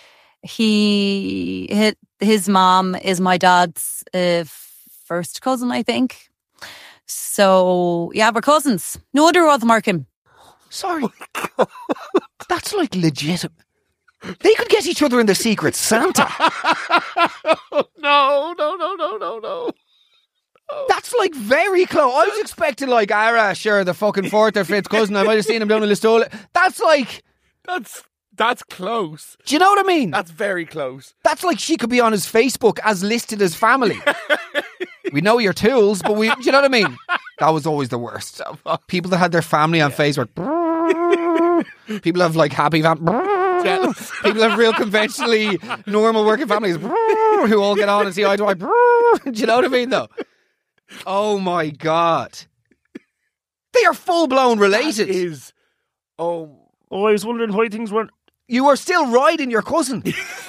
he, his, his mom is my dad's uh, first cousin, I think. So yeah, we're cousins. No other other Markham. Sorry. That's like legit. They could get each other in the Secret Santa. no, no, no, no, no, no. That's like very close. I was expecting like, Ara, sure, the fucking fourth or fifth cousin. I might have seen him down in Listowel. That's like... That's that's close. Do you know what I mean? That's very close. That's like she could be on his Facebook as listed as family. We know your tools, but we... Do you know what I mean? That was always the worst. People that had their family on yeah. Facebook. People have like happy fam... People have real conventionally normal working families who all get on and see eye to eye. Do you know what I mean though? Oh my God. They are full blown related. That is oh Oh, I was wondering why things weren't. You are still riding your cousin.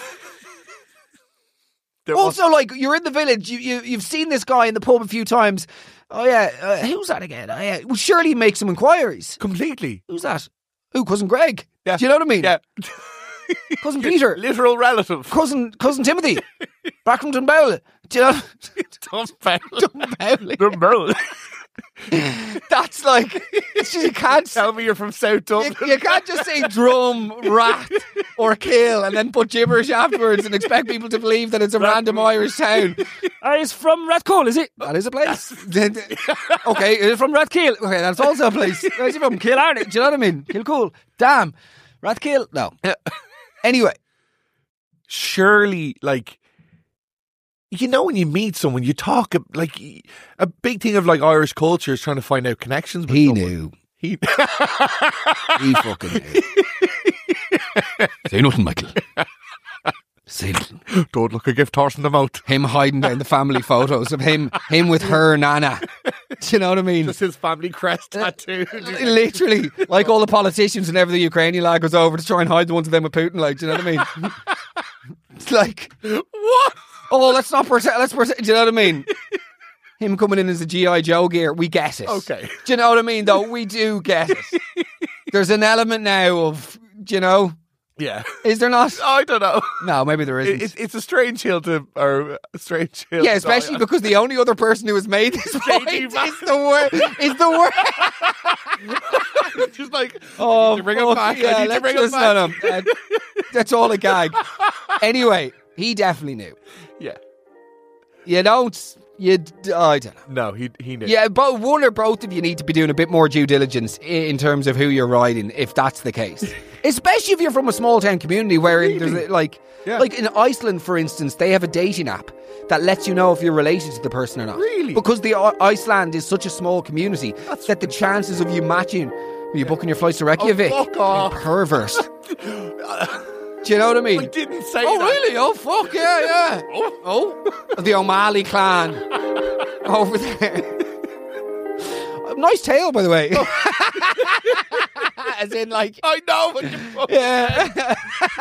Also, was... like, you're in the village, you, you, you've seen this guy in the pub a few times. Oh yeah, uh, who's that again? Oh, yeah. Well, surely make some inquiries. Completely. Who's that? Who, Cousin Greg? Yeah. Do you know what I mean? Yeah. Cousin Peter. Literal relative. Cousin cousin Timothy. Back from Dunbowl. Do you know? Dunbowl. Dunbowl. Dunbowl. That's like, you can't tell me you're from South Dublin. You, you can't just say drum, rat, or kill and then put gibberish afterwards and expect people to believe that it's a Rat- random Irish town. Uh, it's from Rathcoole, is it? That is a place. Okay, it's from Rathkill. Okay, that's also a place. Where's it from? Killarney. Do you know what I mean? Kilcool. Damn. Rathkill. No. Anyway. Surely, like, you know, when you meet someone, you talk, like, a big thing of, like, Irish culture is trying to find out connections with he someone. Knew. He He fucking knew. Say nothing, Michael. Say nothing. Don't look a gift horse in the mouth. Him hiding down the family photos of him him with her nana. Do you know what I mean? Just his family crest tattoo. Literally. Like all the politicians whenever the Ukrainian lad goes over to try and hide the ones of them with Putin, like, do you know what I mean? It's like, what? Oh, let's not protect, let's protect, do you know what I mean? Him coming in as a G I Joe gear, we get it. Okay. Do you know what I mean, though? We do get it. There's an element now of, do you know? Yeah. Is there not? I don't know. No, maybe there isn't. It, it's a strange hill to, or a strange hill. Yeah, especially because the only other person who has made this point is the worst. Is the worst. Just like, oh, I need to bring him back. Yeah, I need to bring him back. Him. Uh, that's all a gag. Anyway, he definitely knew. Yeah. You don't. You, d- I don't know. No, he he knew. Yeah, but one or both of you need to be doing a bit more due diligence i- in terms of who you're riding, if that's the case. Especially if you're from a small town community where Really? there's like, Yeah. like in Iceland, for instance, they have a dating app that lets you know if you're related to the person or not. Really? Because the I- Iceland is such a small community That's that the chances of you matching, are you booking your flights to Reykjavik? Oh, fuck off. You perverse. Do you know what I mean? I didn't say Oh, that. really? Oh, fuck, yeah, yeah. Oh, the O'Malley clan over there. Nice tail, by the way. As in, like, I know what you fuck. yeah.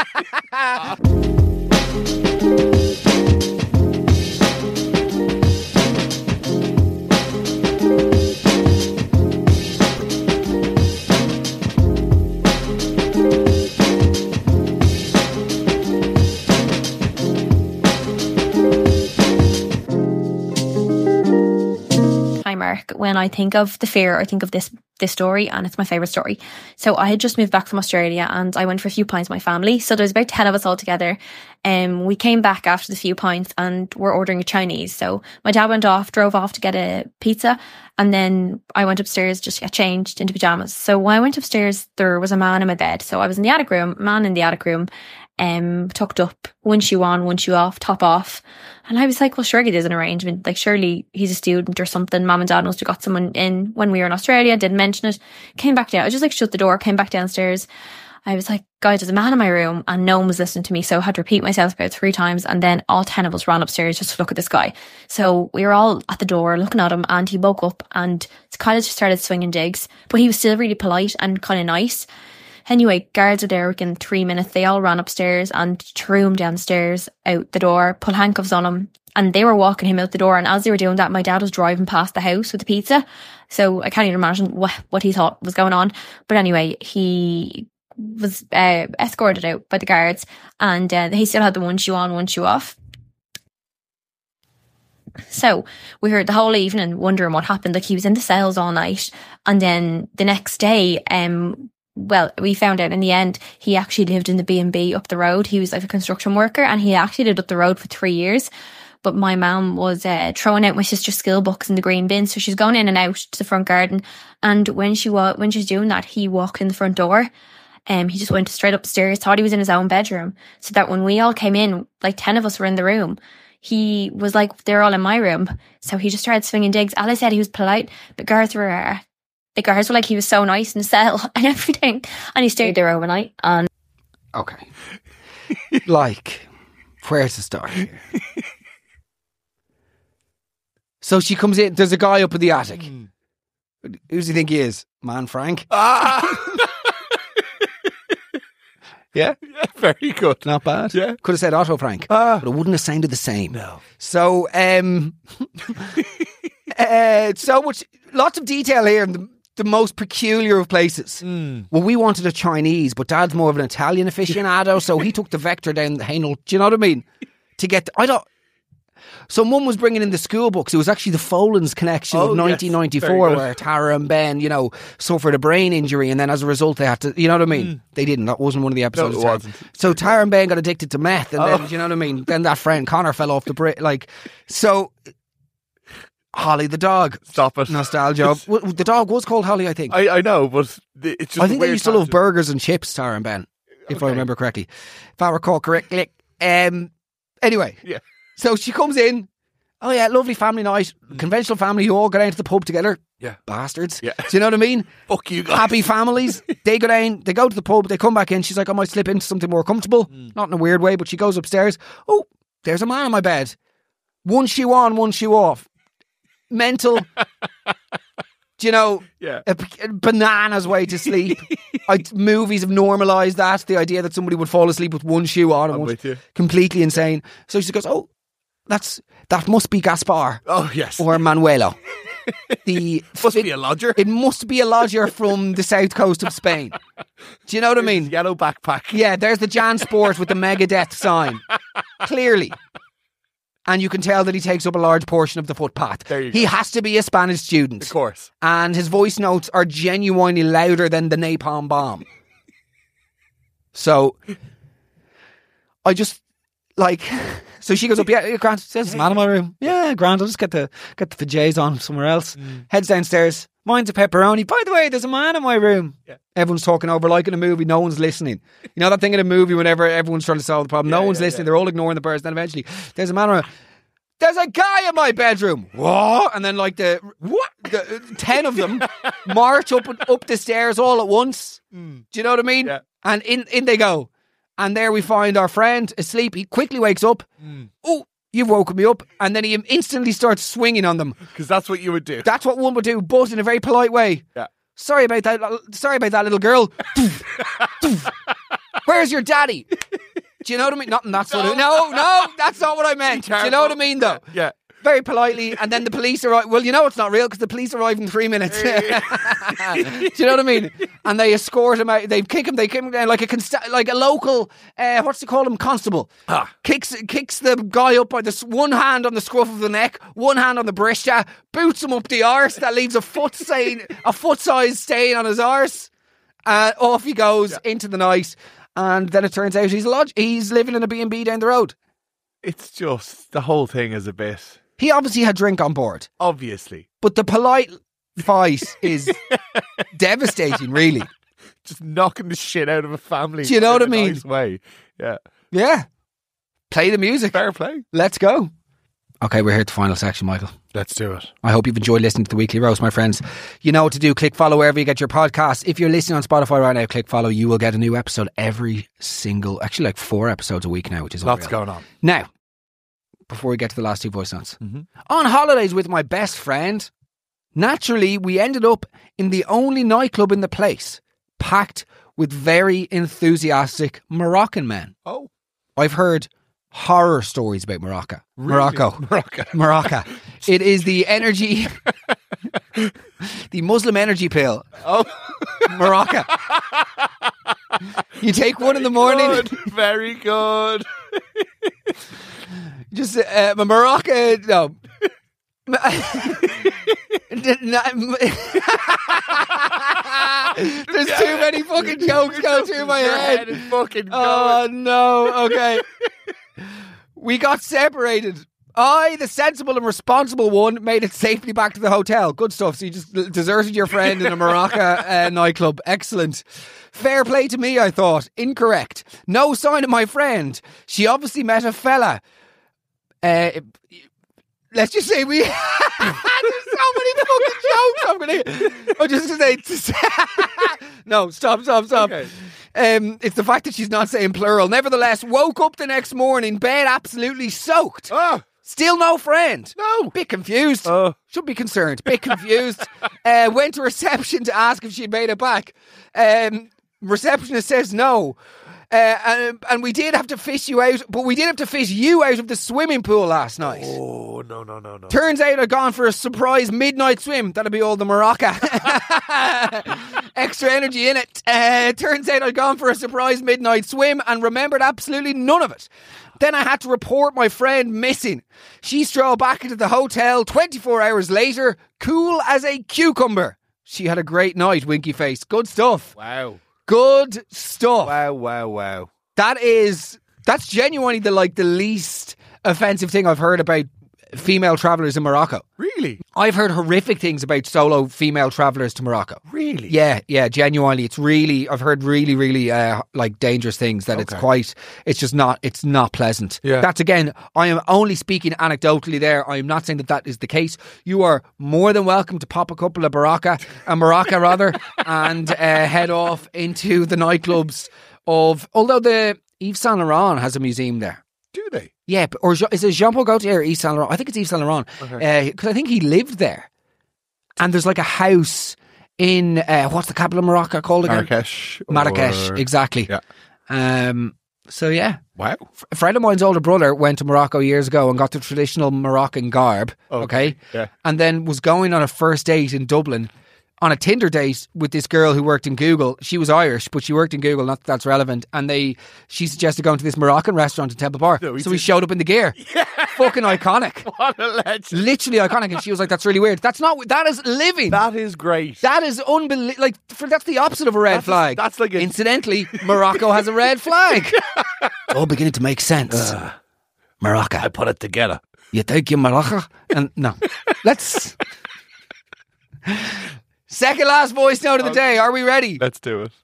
Hi, Mark. When I think of the fear, I think of this this story, and it's my favourite story. So I had just moved back from Australia, and I went for a few pints with my family. So there was about ten of us all together. Um, we came back after the few pints, and we're ordering a Chinese. So my dad went off, drove off to get a pizza, and then I went upstairs just to get changed into pajamas. So when I went upstairs, there was a man in my bed. So I was in the attic room, man in the attic room, um, tucked up, one shoe on, one shoe off, top off. And I was like, well, surely there's an arrangement. Like, surely he's a student or something. Mum and dad must have got someone in when we were in Australia. Didn't mention it. Came back down. I just like shut the door, came back downstairs. I was like, guys, there's a man in my room, and no one was listening to me. So I had to repeat myself about three times. And then all ten of us ran upstairs just to look at this guy. So we were all at the door looking at him, and he woke up and kind of just started swinging digs. But he was still really polite and kind of nice. Anyway, guards were there within three minutes. They all ran upstairs and threw him downstairs out the door, put handcuffs on him, and they were walking him out the door. And as they were doing that, my dad was driving past the house with the pizza. So I can't even imagine what, what he thought was going on. But anyway, he was uh, escorted out by the guards, and uh, he still had the one shoe on, one shoe off. So we were the whole evening wondering what happened. Like, he was in the cells all night, and then the next day, um, well, we found out in the end he actually lived in the B and B up the road. He was like a construction worker, and he actually lived up the road for three years. But my mum was uh, throwing out my sister's school books in the green bin, so she's going in and out to the front garden. And when she wa- when she was doing that, he walked in the front door. Um, he just went straight upstairs, thought he was in his own bedroom. So that when we all came in, like ten of us were in the room, he was like, they're all in my room. So he just started swinging digs. As I said, he was polite, but guards were, uh, the guards were like, he was so nice in the cell and everything. And he stayed there overnight. And Okay. Like, where's the start here? So she comes in, there's a guy up in the attic. Who does he think he is? Man Frank? Ah. Yeah? Yeah, very good. Not bad. Yeah. Could have said Otto Frank, Ah. but it wouldn't have sounded the same. No. So, um, uh, so much, lots of detail here in the, the most peculiar of places. Mm. Well, we wanted a Chinese, but Dad's more of an Italian aficionado, so he took the Vector down the Hainault. Do you know what I mean? To get, the, I don't. So Mum was bringing in the school books. It was actually the Folens connection Oh, of yes. nineteen ninety-four, Very good. where Tara and Ben, you know, suffered a brain injury, and then as a result they had to, you know what I mean? They didn't. That wasn't one of the episodes. it of Tara. wasn't. So Tara and Ben got addicted to meth, and Oh. then, you know what I mean? Then that friend Connor fell off the bridge. Like, so Holly the dog. Stop it. Nostalgia. Well, the dog was called Holly, I think. I, I know, but the- it's just I a think they weird used to love tangent. burgers and chips, Tara and Ben, if I Okay. remember correctly. If I recall correctly. Um, anyway, Yeah. so she comes in. Oh yeah, lovely family night. Conventional family who all go down to the pub together. Yeah. Bastards. Yeah. Do you know what I mean? Fuck you guys. Happy families. They go down, they go to the pub, they come back in. She's like, I might slip into something more comfortable. Not in a weird way, but she goes upstairs. Oh, there's a man on my bed. One shoe on, one shoe off. Mental. Do you know, Yeah. a, a banana's way to sleep. I, movies have normalised that, the idea that somebody would fall asleep with one shoe on. And I'm one, with you. completely insane. So she goes, oh, that's that must be Gaspar Oh, yes. or Manuelo. The Must it, be a lodger. it must be a lodger from the south coast of Spain. Do you know what I mean? Yellow backpack. Yeah, there's the Jan Sport with the Megadeth sign. Clearly. And you can tell that he takes up a large portion of the footpath. There you he go. has to be a Spanish student. Of course. And his voice notes are genuinely louder than the napalm bomb. So, I just, like, so she goes up, yeah, Grant, says there's a man in my room. Yeah, Grant, I'll just get the get the vajays on somewhere else. Mm. Heads downstairs. Mine's a pepperoni. By the way, there's a man in my room. Yeah. Everyone's talking over like in a movie. No one's listening. You know that thing in a movie whenever everyone's trying to solve the problem. Yeah, no one's yeah, listening. yeah. They're all ignoring the birds. Then eventually, there's a man around. There's a guy in my bedroom. What? And then like the what? The, ten of them march up up the stairs all at once. Mm. Do you know what I mean? Yeah. And in in they go. And there we find our friend asleep. He quickly wakes up. Mm. Oh, you've woken me up. And then he instantly starts swinging on them. Because that's what you would do. That's what one would do, but in a very polite way. Yeah. Sorry about that. Sorry about that little girl. Where's your daddy? Do you know what I mean? Not in that sort of. No, no, that's not what I meant. Do you know what I mean, though? Yeah. Very politely, and then the police arrive. Well, you know it's not real because the police arrive in three minutes. Do you know what I mean? And they escort him out. They kick him. They kick him down like a consta- like a local. Uh, what's they call him? Constable. Ah. Kicks kicks the guy up by this one hand on the scruff of the neck, one hand on the brista, boots him up the arse. That leaves a foot stain, a foot size stain on his arse. Uh, off he goes Yeah. into the night, and then it turns out he's lodge- he's living in a B and B down the road. It's just, the whole thing is a bit, He obviously had drink on board. obviously, But the polite fight is devastating, really. just knocking the shit out of a family. Do you know in what I a mean? Nice way. Yeah. Yeah. Play the music. Fair play. Let's go. Okay, we're here at the final section, Michael. Let's do it. I hope you've enjoyed listening to the Weekly Roast, my friends. You know what to do. Click follow wherever you get your podcasts. If you're listening on Spotify right now, click follow. You will get a new episode every single, actually like four episodes a week now, which is Lots unreal. going on. Now, before we get to the last two voice notes. Mm-hmm. On holidays with my best friend, naturally, we ended up in the only nightclub in the place, packed with very enthusiastic Moroccan men. Oh. I've heard horror stories about Morocco. Really? Morocco. Morocco. Morocco. It is the energy, the Muslim energy pill. Oh. Morocco. You take one in the morning. Good. Very good. Just uh, a Morocco. No. There's too many fucking jokes going through my Your head. head is fucking Oh going. no, okay. We got separated. I, the sensible and responsible one, made it safely back to the hotel. Good stuff. So you just deserted your friend in a Morocco uh, nightclub. Excellent. Fair play to me, I thought. Incorrect. No sign of my friend. She obviously met a fella. Uh, let's just say we... There's so many fucking jokes. I'm gonna. I'm just gonna say. No, stop, stop, stop. Okay. Um, it's the fact that she's not saying plural. Nevertheless, woke up the next morning, bed absolutely soaked. Oh. Still no friend. No. Bit confused. Oh. Should be concerned. Bit confused. uh, went to reception to ask if she'd made it back. Um, receptionist says no. Uh, and, and we did have to fish you out, but we did have to fish you out of the swimming pool last night. Oh, no, no, no, no. Turns out I'd gone for a surprise midnight swim. That'll be all the Morocco. Extra energy in it. Uh, turns out I'd gone for a surprise midnight swim and remembered absolutely none of it. Then I had to report my friend missing. She strolled back into the hotel twenty-four hours later, cool as a cucumber. She had a great night, winky face. Good stuff. Wow. Good stuff. Wow, wow, wow. That is, that's genuinely the like the least offensive thing I've heard about female travellers in Morocco. Really? I've heard horrific things about solo female travellers to Morocco. Really? Yeah, yeah, genuinely. It's really, I've heard really, really uh, like dangerous things that it's Okay. quite, it's just not, it's not pleasant. Yeah. That's again, I am only speaking anecdotally there. I am not saying that that is the case. You are more than welcome to pop a couple of Baraka, a Morocco rather, and uh, head off into the nightclubs of, although the Yves Saint Laurent has a museum there. Do they? Yeah, but- or Je- is it Jean Paul Gaultier or Yves Saint Laurent? I think it's Yves Saint Laurent because Okay. I think he lived there. And there's like a house in uh, what's the capital of Morocco called again? Marrakesh. or- Marrakesh, exactly. Yeah. Um. So yeah, Wow. a friend of mine's older brother went to Morocco years ago and got the traditional Moroccan garb. Okay, Okay, yeah. and then was going on a first date in Dublin. On a Tinder date with this girl who worked in Google. She was Irish, but she worked in Google, not that that's relevant. And they, she suggested going to this Moroccan restaurant in Temple Bar. No, he so he did. showed up in the gear. Fucking iconic. What a legend. Literally iconic. And she was like, that's really weird. That's not, that is living. That is great. That is unbelievable. Like, for, that's the opposite of a red That's- flag. that's like a- Incidentally, Morocco has a red flag. all beginning to make sense. Uh, Maraca. I put it together. You take your maraca? And no. Let's... Second last voice note of the day. Are we ready? Let's do it.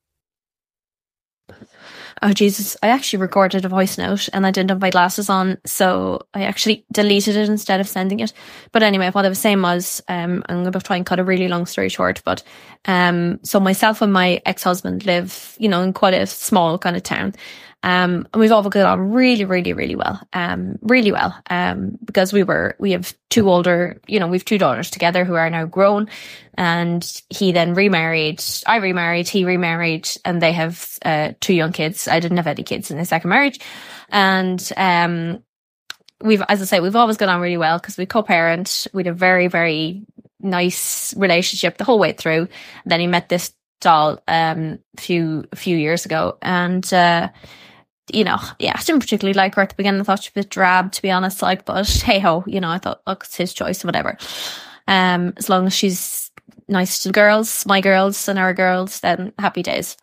Oh, Jesus. I actually recorded a voice note and I didn't have my glasses on, so I actually deleted it instead of sending it. But anyway, what I was saying was, um, I'm going to try and cut a really long story short, but um, so myself and my ex-husband live, you know, in quite a small kind of town. Um, and we've all got on really, really, really well. Um, really well. Um, because we were, we have two older, you know, we've two daughters together who are now grown. And he then remarried. I remarried. He remarried, and they have uh, two young kids. I didn't have any kids in the second marriage, and um, we've, as I say, we've always got on really well because we co-parent. We had a very, very nice relationship the whole way through. And then he met this doll um, a few a few years ago, and. Uh, You know, yeah, I didn't particularly like her at the beginning. I thought she was a bit drab, to be honest. Like, but hey ho, you know, I thought, look, it's his choice, whatever. Um, as long as she's nice to the girls, my girls and our girls, then happy days.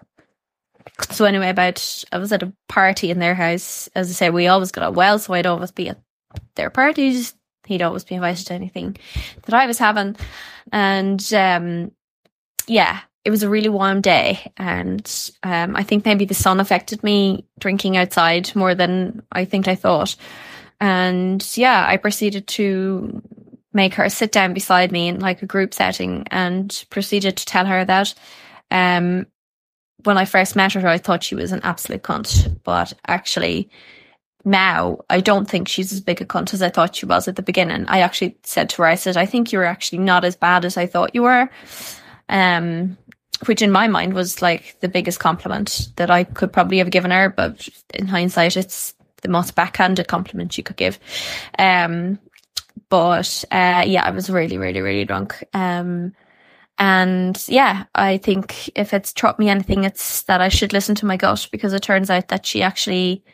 So anyway, about I was at a party in their house. As I say, we always got on well, so I'd always be at their parties. He'd always be invited to anything that I was having, and um, yeah. It was a really warm day, and um, I think maybe the sun affected me drinking outside more than I think I thought. And yeah, I proceeded to make her sit down beside me in like a group setting, and proceeded to tell her that um, when I first met her, I thought she was an absolute cunt. But actually, now I don't think she's as big a cunt as I thought she was at the beginning. I actually said to her, I said, I think you're actually not as bad as I thought you were. Um, which in my mind was like the biggest compliment that I could probably have given her, but in hindsight, it's the most backhanded compliment you could give. Um, but uh, yeah, I was really, really, really drunk. Um, and yeah, I think if it's taught me anything, it's that I should listen to my gut, because it turns out that she actually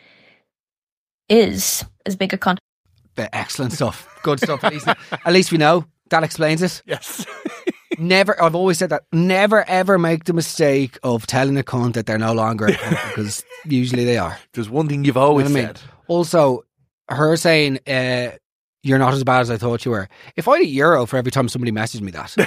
is as big a cunt. Excellent stuff. Good stuff. At least, at least we know. That explains it. Yes. Never, I've always said that, never ever make the mistake of telling a cunt that they're no longer a cunt, because usually they are. There's one thing you've always You know what I mean? said. Also, her saying, uh, you're not as bad as I thought you were. If I had a euro for every time somebody messaged me that,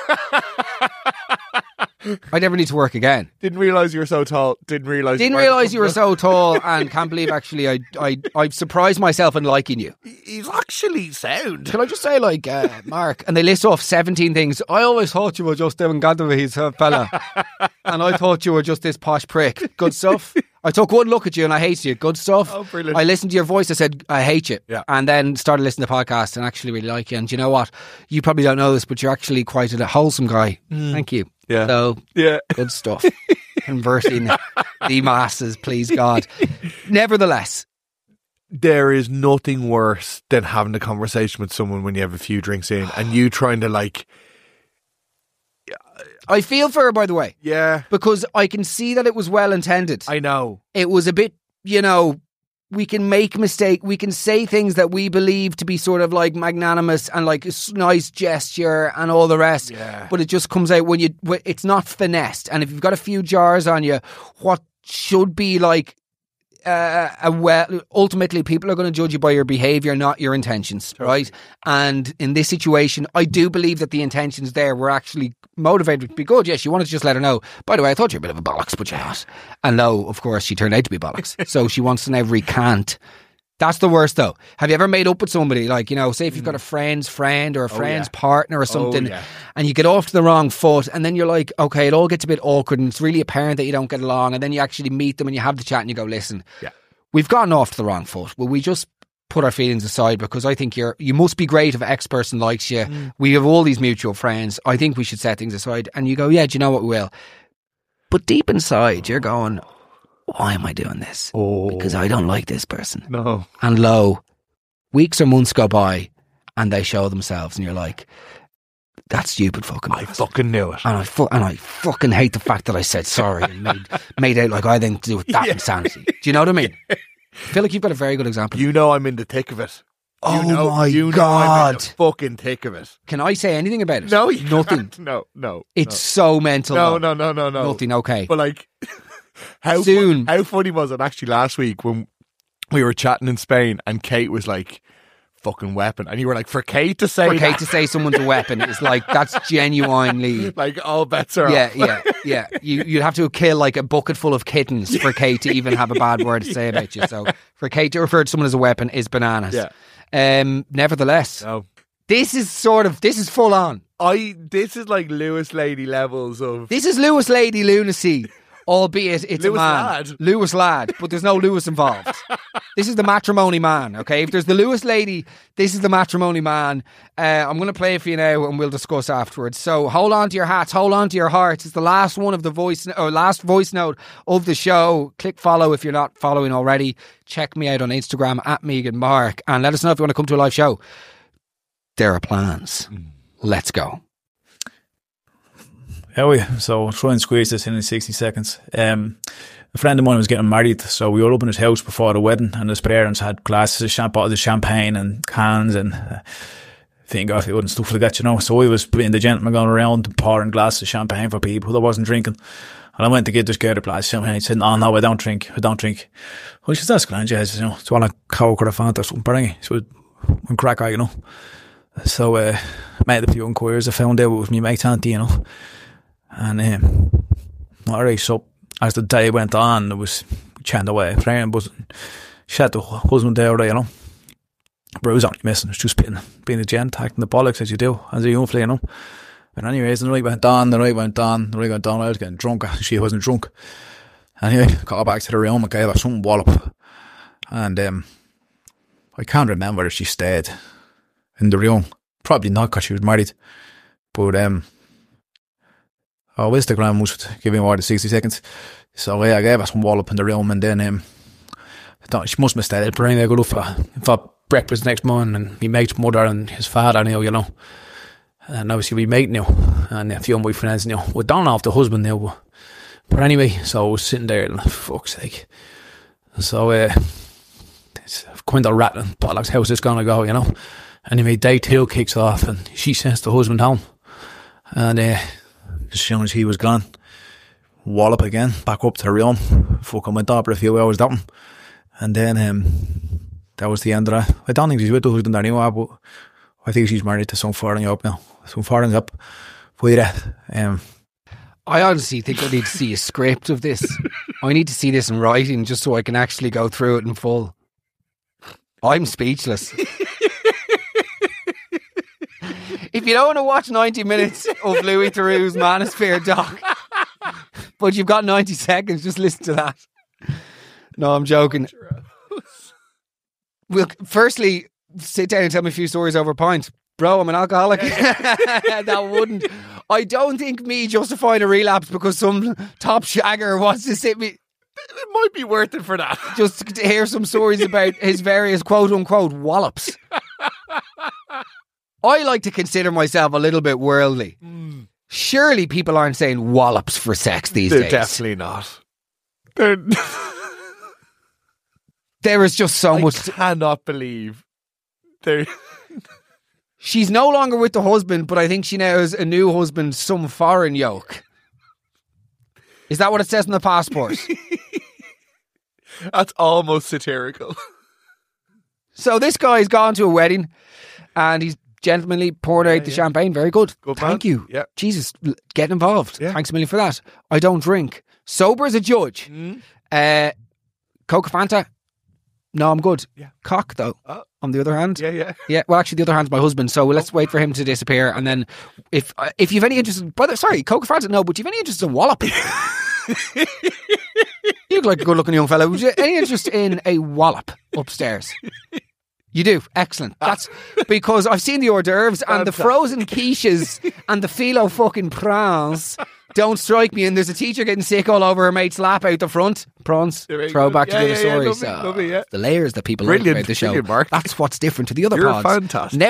I never need to work again. Didn't realise you were so tall. Didn't realise Didn't you realise you were so tall, and can't believe actually I, I, I've surprised myself in liking you. He's actually sound. Can I just say, like, uh, Mark, and they list off seventeen things. I always thought you were just Devin Gaddafi's uh, fella, and I thought you were just this posh prick. Good stuff. I took one look at you and I hated you. Good stuff. Oh, brilliant. I listened to your voice. I said, I hate you. Yeah. And then started listening to the podcast and actually really like you. And you know what? You probably don't know this, but you're actually quite a wholesome guy. Mm. Thank you. Yeah. So, yeah. Good stuff. Conversing the masses, please God. Nevertheless, there is nothing worse than having a conversation with someone when you have a few drinks in and you trying to like... I feel for her, by the way. Yeah. Because I can see that it was well intended. I know. It was a bit, you know, we can make a mistake. We can say things that we believe to be sort of like magnanimous and like a nice gesture and all the rest. Yeah. But it just comes out when you, it's not finessed. And if you've got a few jars on you, what should be like, Uh, a well, ultimately, people are going to judge you by your behaviour, not your intentions, totally. Right? And in this situation, I do believe that the intentions there were actually motivated to be good. Yes, you wanted to just let her know, by the way, I thought you were a bit of a bollocks, but you're not. And no, of course, she turned out to be bollocks. So she wants to now recant. That's the worst, though. Have you ever made up with somebody, like, you know, say if you've got a friend's friend or a friend's oh, yeah. partner or something, oh, yeah. and you get off to the wrong foot, and then you're like, okay, it all gets a bit awkward, and it's really apparent that you don't get along, and then you actually meet them and you have the chat and you go, listen, yeah. we've gotten off to the wrong foot. Will we just put our feelings aside, because I think you're you must be great if X person likes you. Mm. We have all these mutual friends. I think we should set things aside. And you go, yeah, do you know what, we will? But deep inside, you're going, why am I doing this? Oh. Because I don't like this person. No. And lo, weeks or months go by and they show themselves and you're like, that's stupid fucking I fucking knew it. And I, fu- and I fucking hate the fact that I said sorry and made, made out like I had anything to do with that yeah. insanity. Do you know what I mean? I feel like you've got a very good example. You know I'm in the thick of it. You oh know, my you God. know I'm in the fucking thick of it. Can I say anything about it? No, you nothing. Can't. No, no. It's no. so mental. No, though. no, no, no, no. Nothing, okay. But like, how Soon. Fun, how funny was it actually last week when we were chatting in Spain, and Kate was like, "Fucking weapon," and you were like, "For Kate to say For Kate that, to say someone's a weapon is like, that's genuinely. like all bets are Yeah, off." yeah, yeah. You you'd have to kill like a bucket full of kittens for Kate to even have a bad word to say about you. So for Kate to refer to someone as a weapon is bananas. Yeah. Um. Nevertheless, No. this is sort of this is full on. I this is like Lewis Lady levels of This is Lewis Lady lunacy, albeit it's Lewis a man. Lad. Lewis Lad, but there's no Lewis involved. This is the matrimony man, okay? If there's the Lewis Lady, this is the matrimony man. Uh, I'm going to play it for you now and we'll discuss afterwards. So hold on to your hats, hold on to your hearts. It's the last one of the voice, or last voice note of the show. Click follow if you're not following already. Check me out on Instagram at Megan Mark and let us know if you want to come to a live show. There are plans. Let's go. Yeah, we so I'll try and squeeze this in in sixty seconds. Um, a friend of mine was getting married, so we were up in his house before the wedding, and his parents had glasses of champ- bottles of champagne and cans and uh, finger food and stuff like that, you know. So I was being the gentleman going around and pouring glasses of champagne for people that wasn't drinking. And I went to get this girl a glass of champagne. He said, "Oh no, I don't drink. I don't drink." Well, she said, "That's grand, yeah. You know, do you want a Coke or a Fanta or something?" Bring it. So I'm crack eye, you know. So uh, made a few inquiries. I found out it was me mate auntie, you know. And um, alright, so as the day went on, it was chatting away, praying, but she had the husband there, you know. But it was only missing, it was just being, being a gent, acting the bollocks as you do, as a young fella, you know. But anyways, the night went on, the night went on, the night went on, I was getting drunk, she wasn't drunk. Anyway, got her back to the room and gave her some wallop. And um, I can't remember if she stayed in the room. Probably not, because she was married. But um, our Instagram was giving more than sixty seconds. So yeah, I gave her some wallop in the room, and then um, I thought she must have stayed. But anyway, I got up for, for breakfast next morning, and my mate's mother and his father now, you know. And obviously we mate now, and a few of my friends now. We don't know if the husband now, but, but anyway, so I was sitting there, and fuck's sake. So uh, it's kind of rattling, bollocks, how's this gonna go, you know? Anyway, day two kicks off, and she sends the husband home. And uh, as soon as he was gone, wallop again, back up to the room. Fucking went up for a few hours, that one. And then um, that was the end of that. I don't think she's with the husband anymore, but I think she's married to some foreign up now. Some foreign up. With that. Um, I honestly think I need to see a script of this. I need to see this in writing just so I can actually go through it in full. I'm speechless. If you don't want to watch ninety minutes of Louis Theroux's Manosphere doc, but you've got ninety seconds, just listen to that. No, I'm joking. We'll firstly sit down and tell me a few stories over a pint. Bro, I'm an alcoholic. That wouldn't. I don't think me justifying a relapse because some top shagger wants to sit me. It might be worth it for that. Just to hear some stories about his various quote unquote wallops. I like to consider myself a little bit worldly. Mm. Surely people aren't saying wallops for sex these They're days. definitely not. They're There is just so I much. I cannot believe they're. She's no longer with the husband, but I think she now has a new husband, some foreign yoke. Is that what it says in the passport? That's almost satirical. So this guy's gone to a wedding and he's gentlemanly poured out Yeah, the yeah. champagne. Very good. Good Thank man. you. Yeah. Jesus, l- get involved. Yeah. Thanks a million for that. I don't drink. Sober as a judge. Mm. Uh, Coke Fanta. No, I'm good. Yeah. Cock though. Oh. On the other hand. Yeah, yeah. Yeah, well, actually, the other hand's my husband, so let's wait for him to disappear, and then if uh, if you've any interest, in, brother, sorry, Coke Fanta, no, but do you have any interest in wallop? You look like a good-looking young fellow. Would you any interest in a wallop upstairs? You do, excellent. That's because I've seen the hors d'oeuvres and the frozen quiches and the philo fucking prawns don't strike me. And there's a teacher getting sick all over her mate's lap out the front. Prawns, Very throwback good. to Yeah, the other yeah, yeah, stories. lovely, So, lovely, yeah. the layers that people Brilliant, like about the show. brilliant, Mark. That's what's different to the other You're pods. fantastic.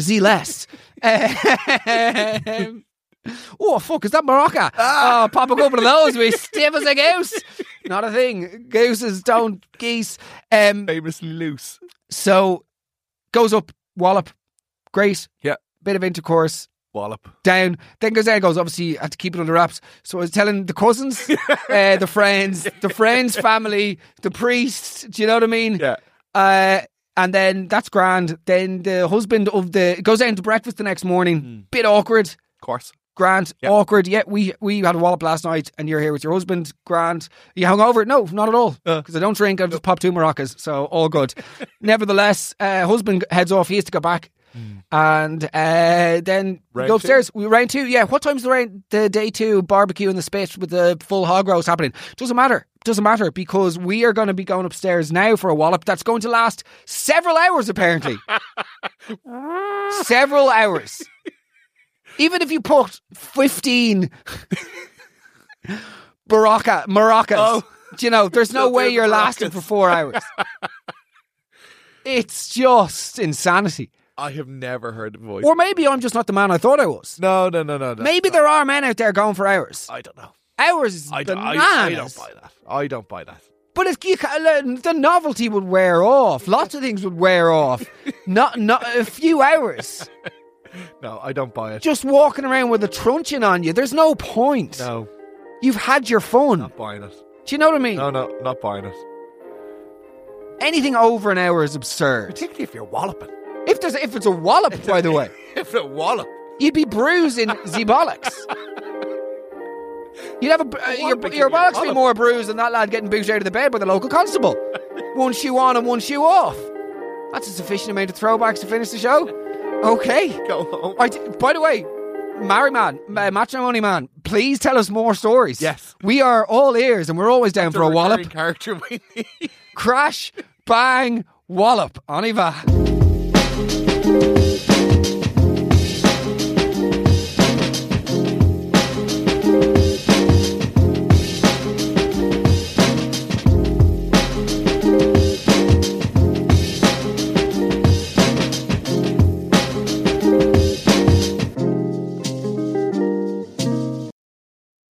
Never the less. Um, oh fuck! Is that Morocco? Oh, pop a couple of those. We stiff as a goose. Not a thing. Gooses don't geese. Um, Famously loose. so goes up, wallop, great. Yeah. Bit of intercourse. Wallop. Down, then goes down, goes, obviously had to keep it under wraps. So I was telling the cousins, uh, the friends, the friends' family, the priests, do you know what I mean? Yeah. Uh, and then that's grand. Then the husband of the goes down to breakfast the next morning. Mm. Bit awkward. Of course. Grand. Yep. Awkward. Yeah, we we had a wallop last night and you're here with your husband. Grand. You hungover? No, not at all. Because Uh, I don't drink. I just pop two maracas. So all good. Nevertheless, uh, husband heads off. He has to go back. Mm. And uh, then we Round go upstairs. We round two. Yeah. What time's the round? The day two barbecue in the spit with the full hog roast happening? Doesn't matter. Doesn't matter because we are going to be going upstairs now for a wallop that's going to last several hours. Apparently, several hours. Even if you put fifteen Baraka, maracas, Oh. do you know, there's no Still way doing you're the lasting maracas. for four hours. It's just insanity. I have never heard the voice. Or maybe I'm just not the man I thought I was. no, no, no, no. no Maybe no. there are men out there going for hours. I don't know. Hours is I don't, I, bananas. I don't buy that. I don't buy that. But if you, ca- the novelty would wear off. Lots of things would wear off. Not, not a few hours. No, I don't buy it. Just walking around with a truncheon on you. There's no point. No, You've had your fun. not buying it. Do you know what I mean? No, no, not buying it. Anything over an hour is absurd. Particularly if you're walloping. If there's if it's a wallop, by the way, If it wallop. you'd be bruising the bollocks. You'd have a, uh, your, wallop your would be a bollocks be wallop. more bruised than that lad getting booted out of the bed by the local constable. One shoe on and one shoe off. That's a sufficient amount of throwbacks to finish the show. Okay. Go home. Right, by the way, Marry Man, uh, Matrimony Man, please tell us more stories. Yes. We are all ears and we're always down That's for a recurring wallop. character we need. Crash, bang, wallop. On y va.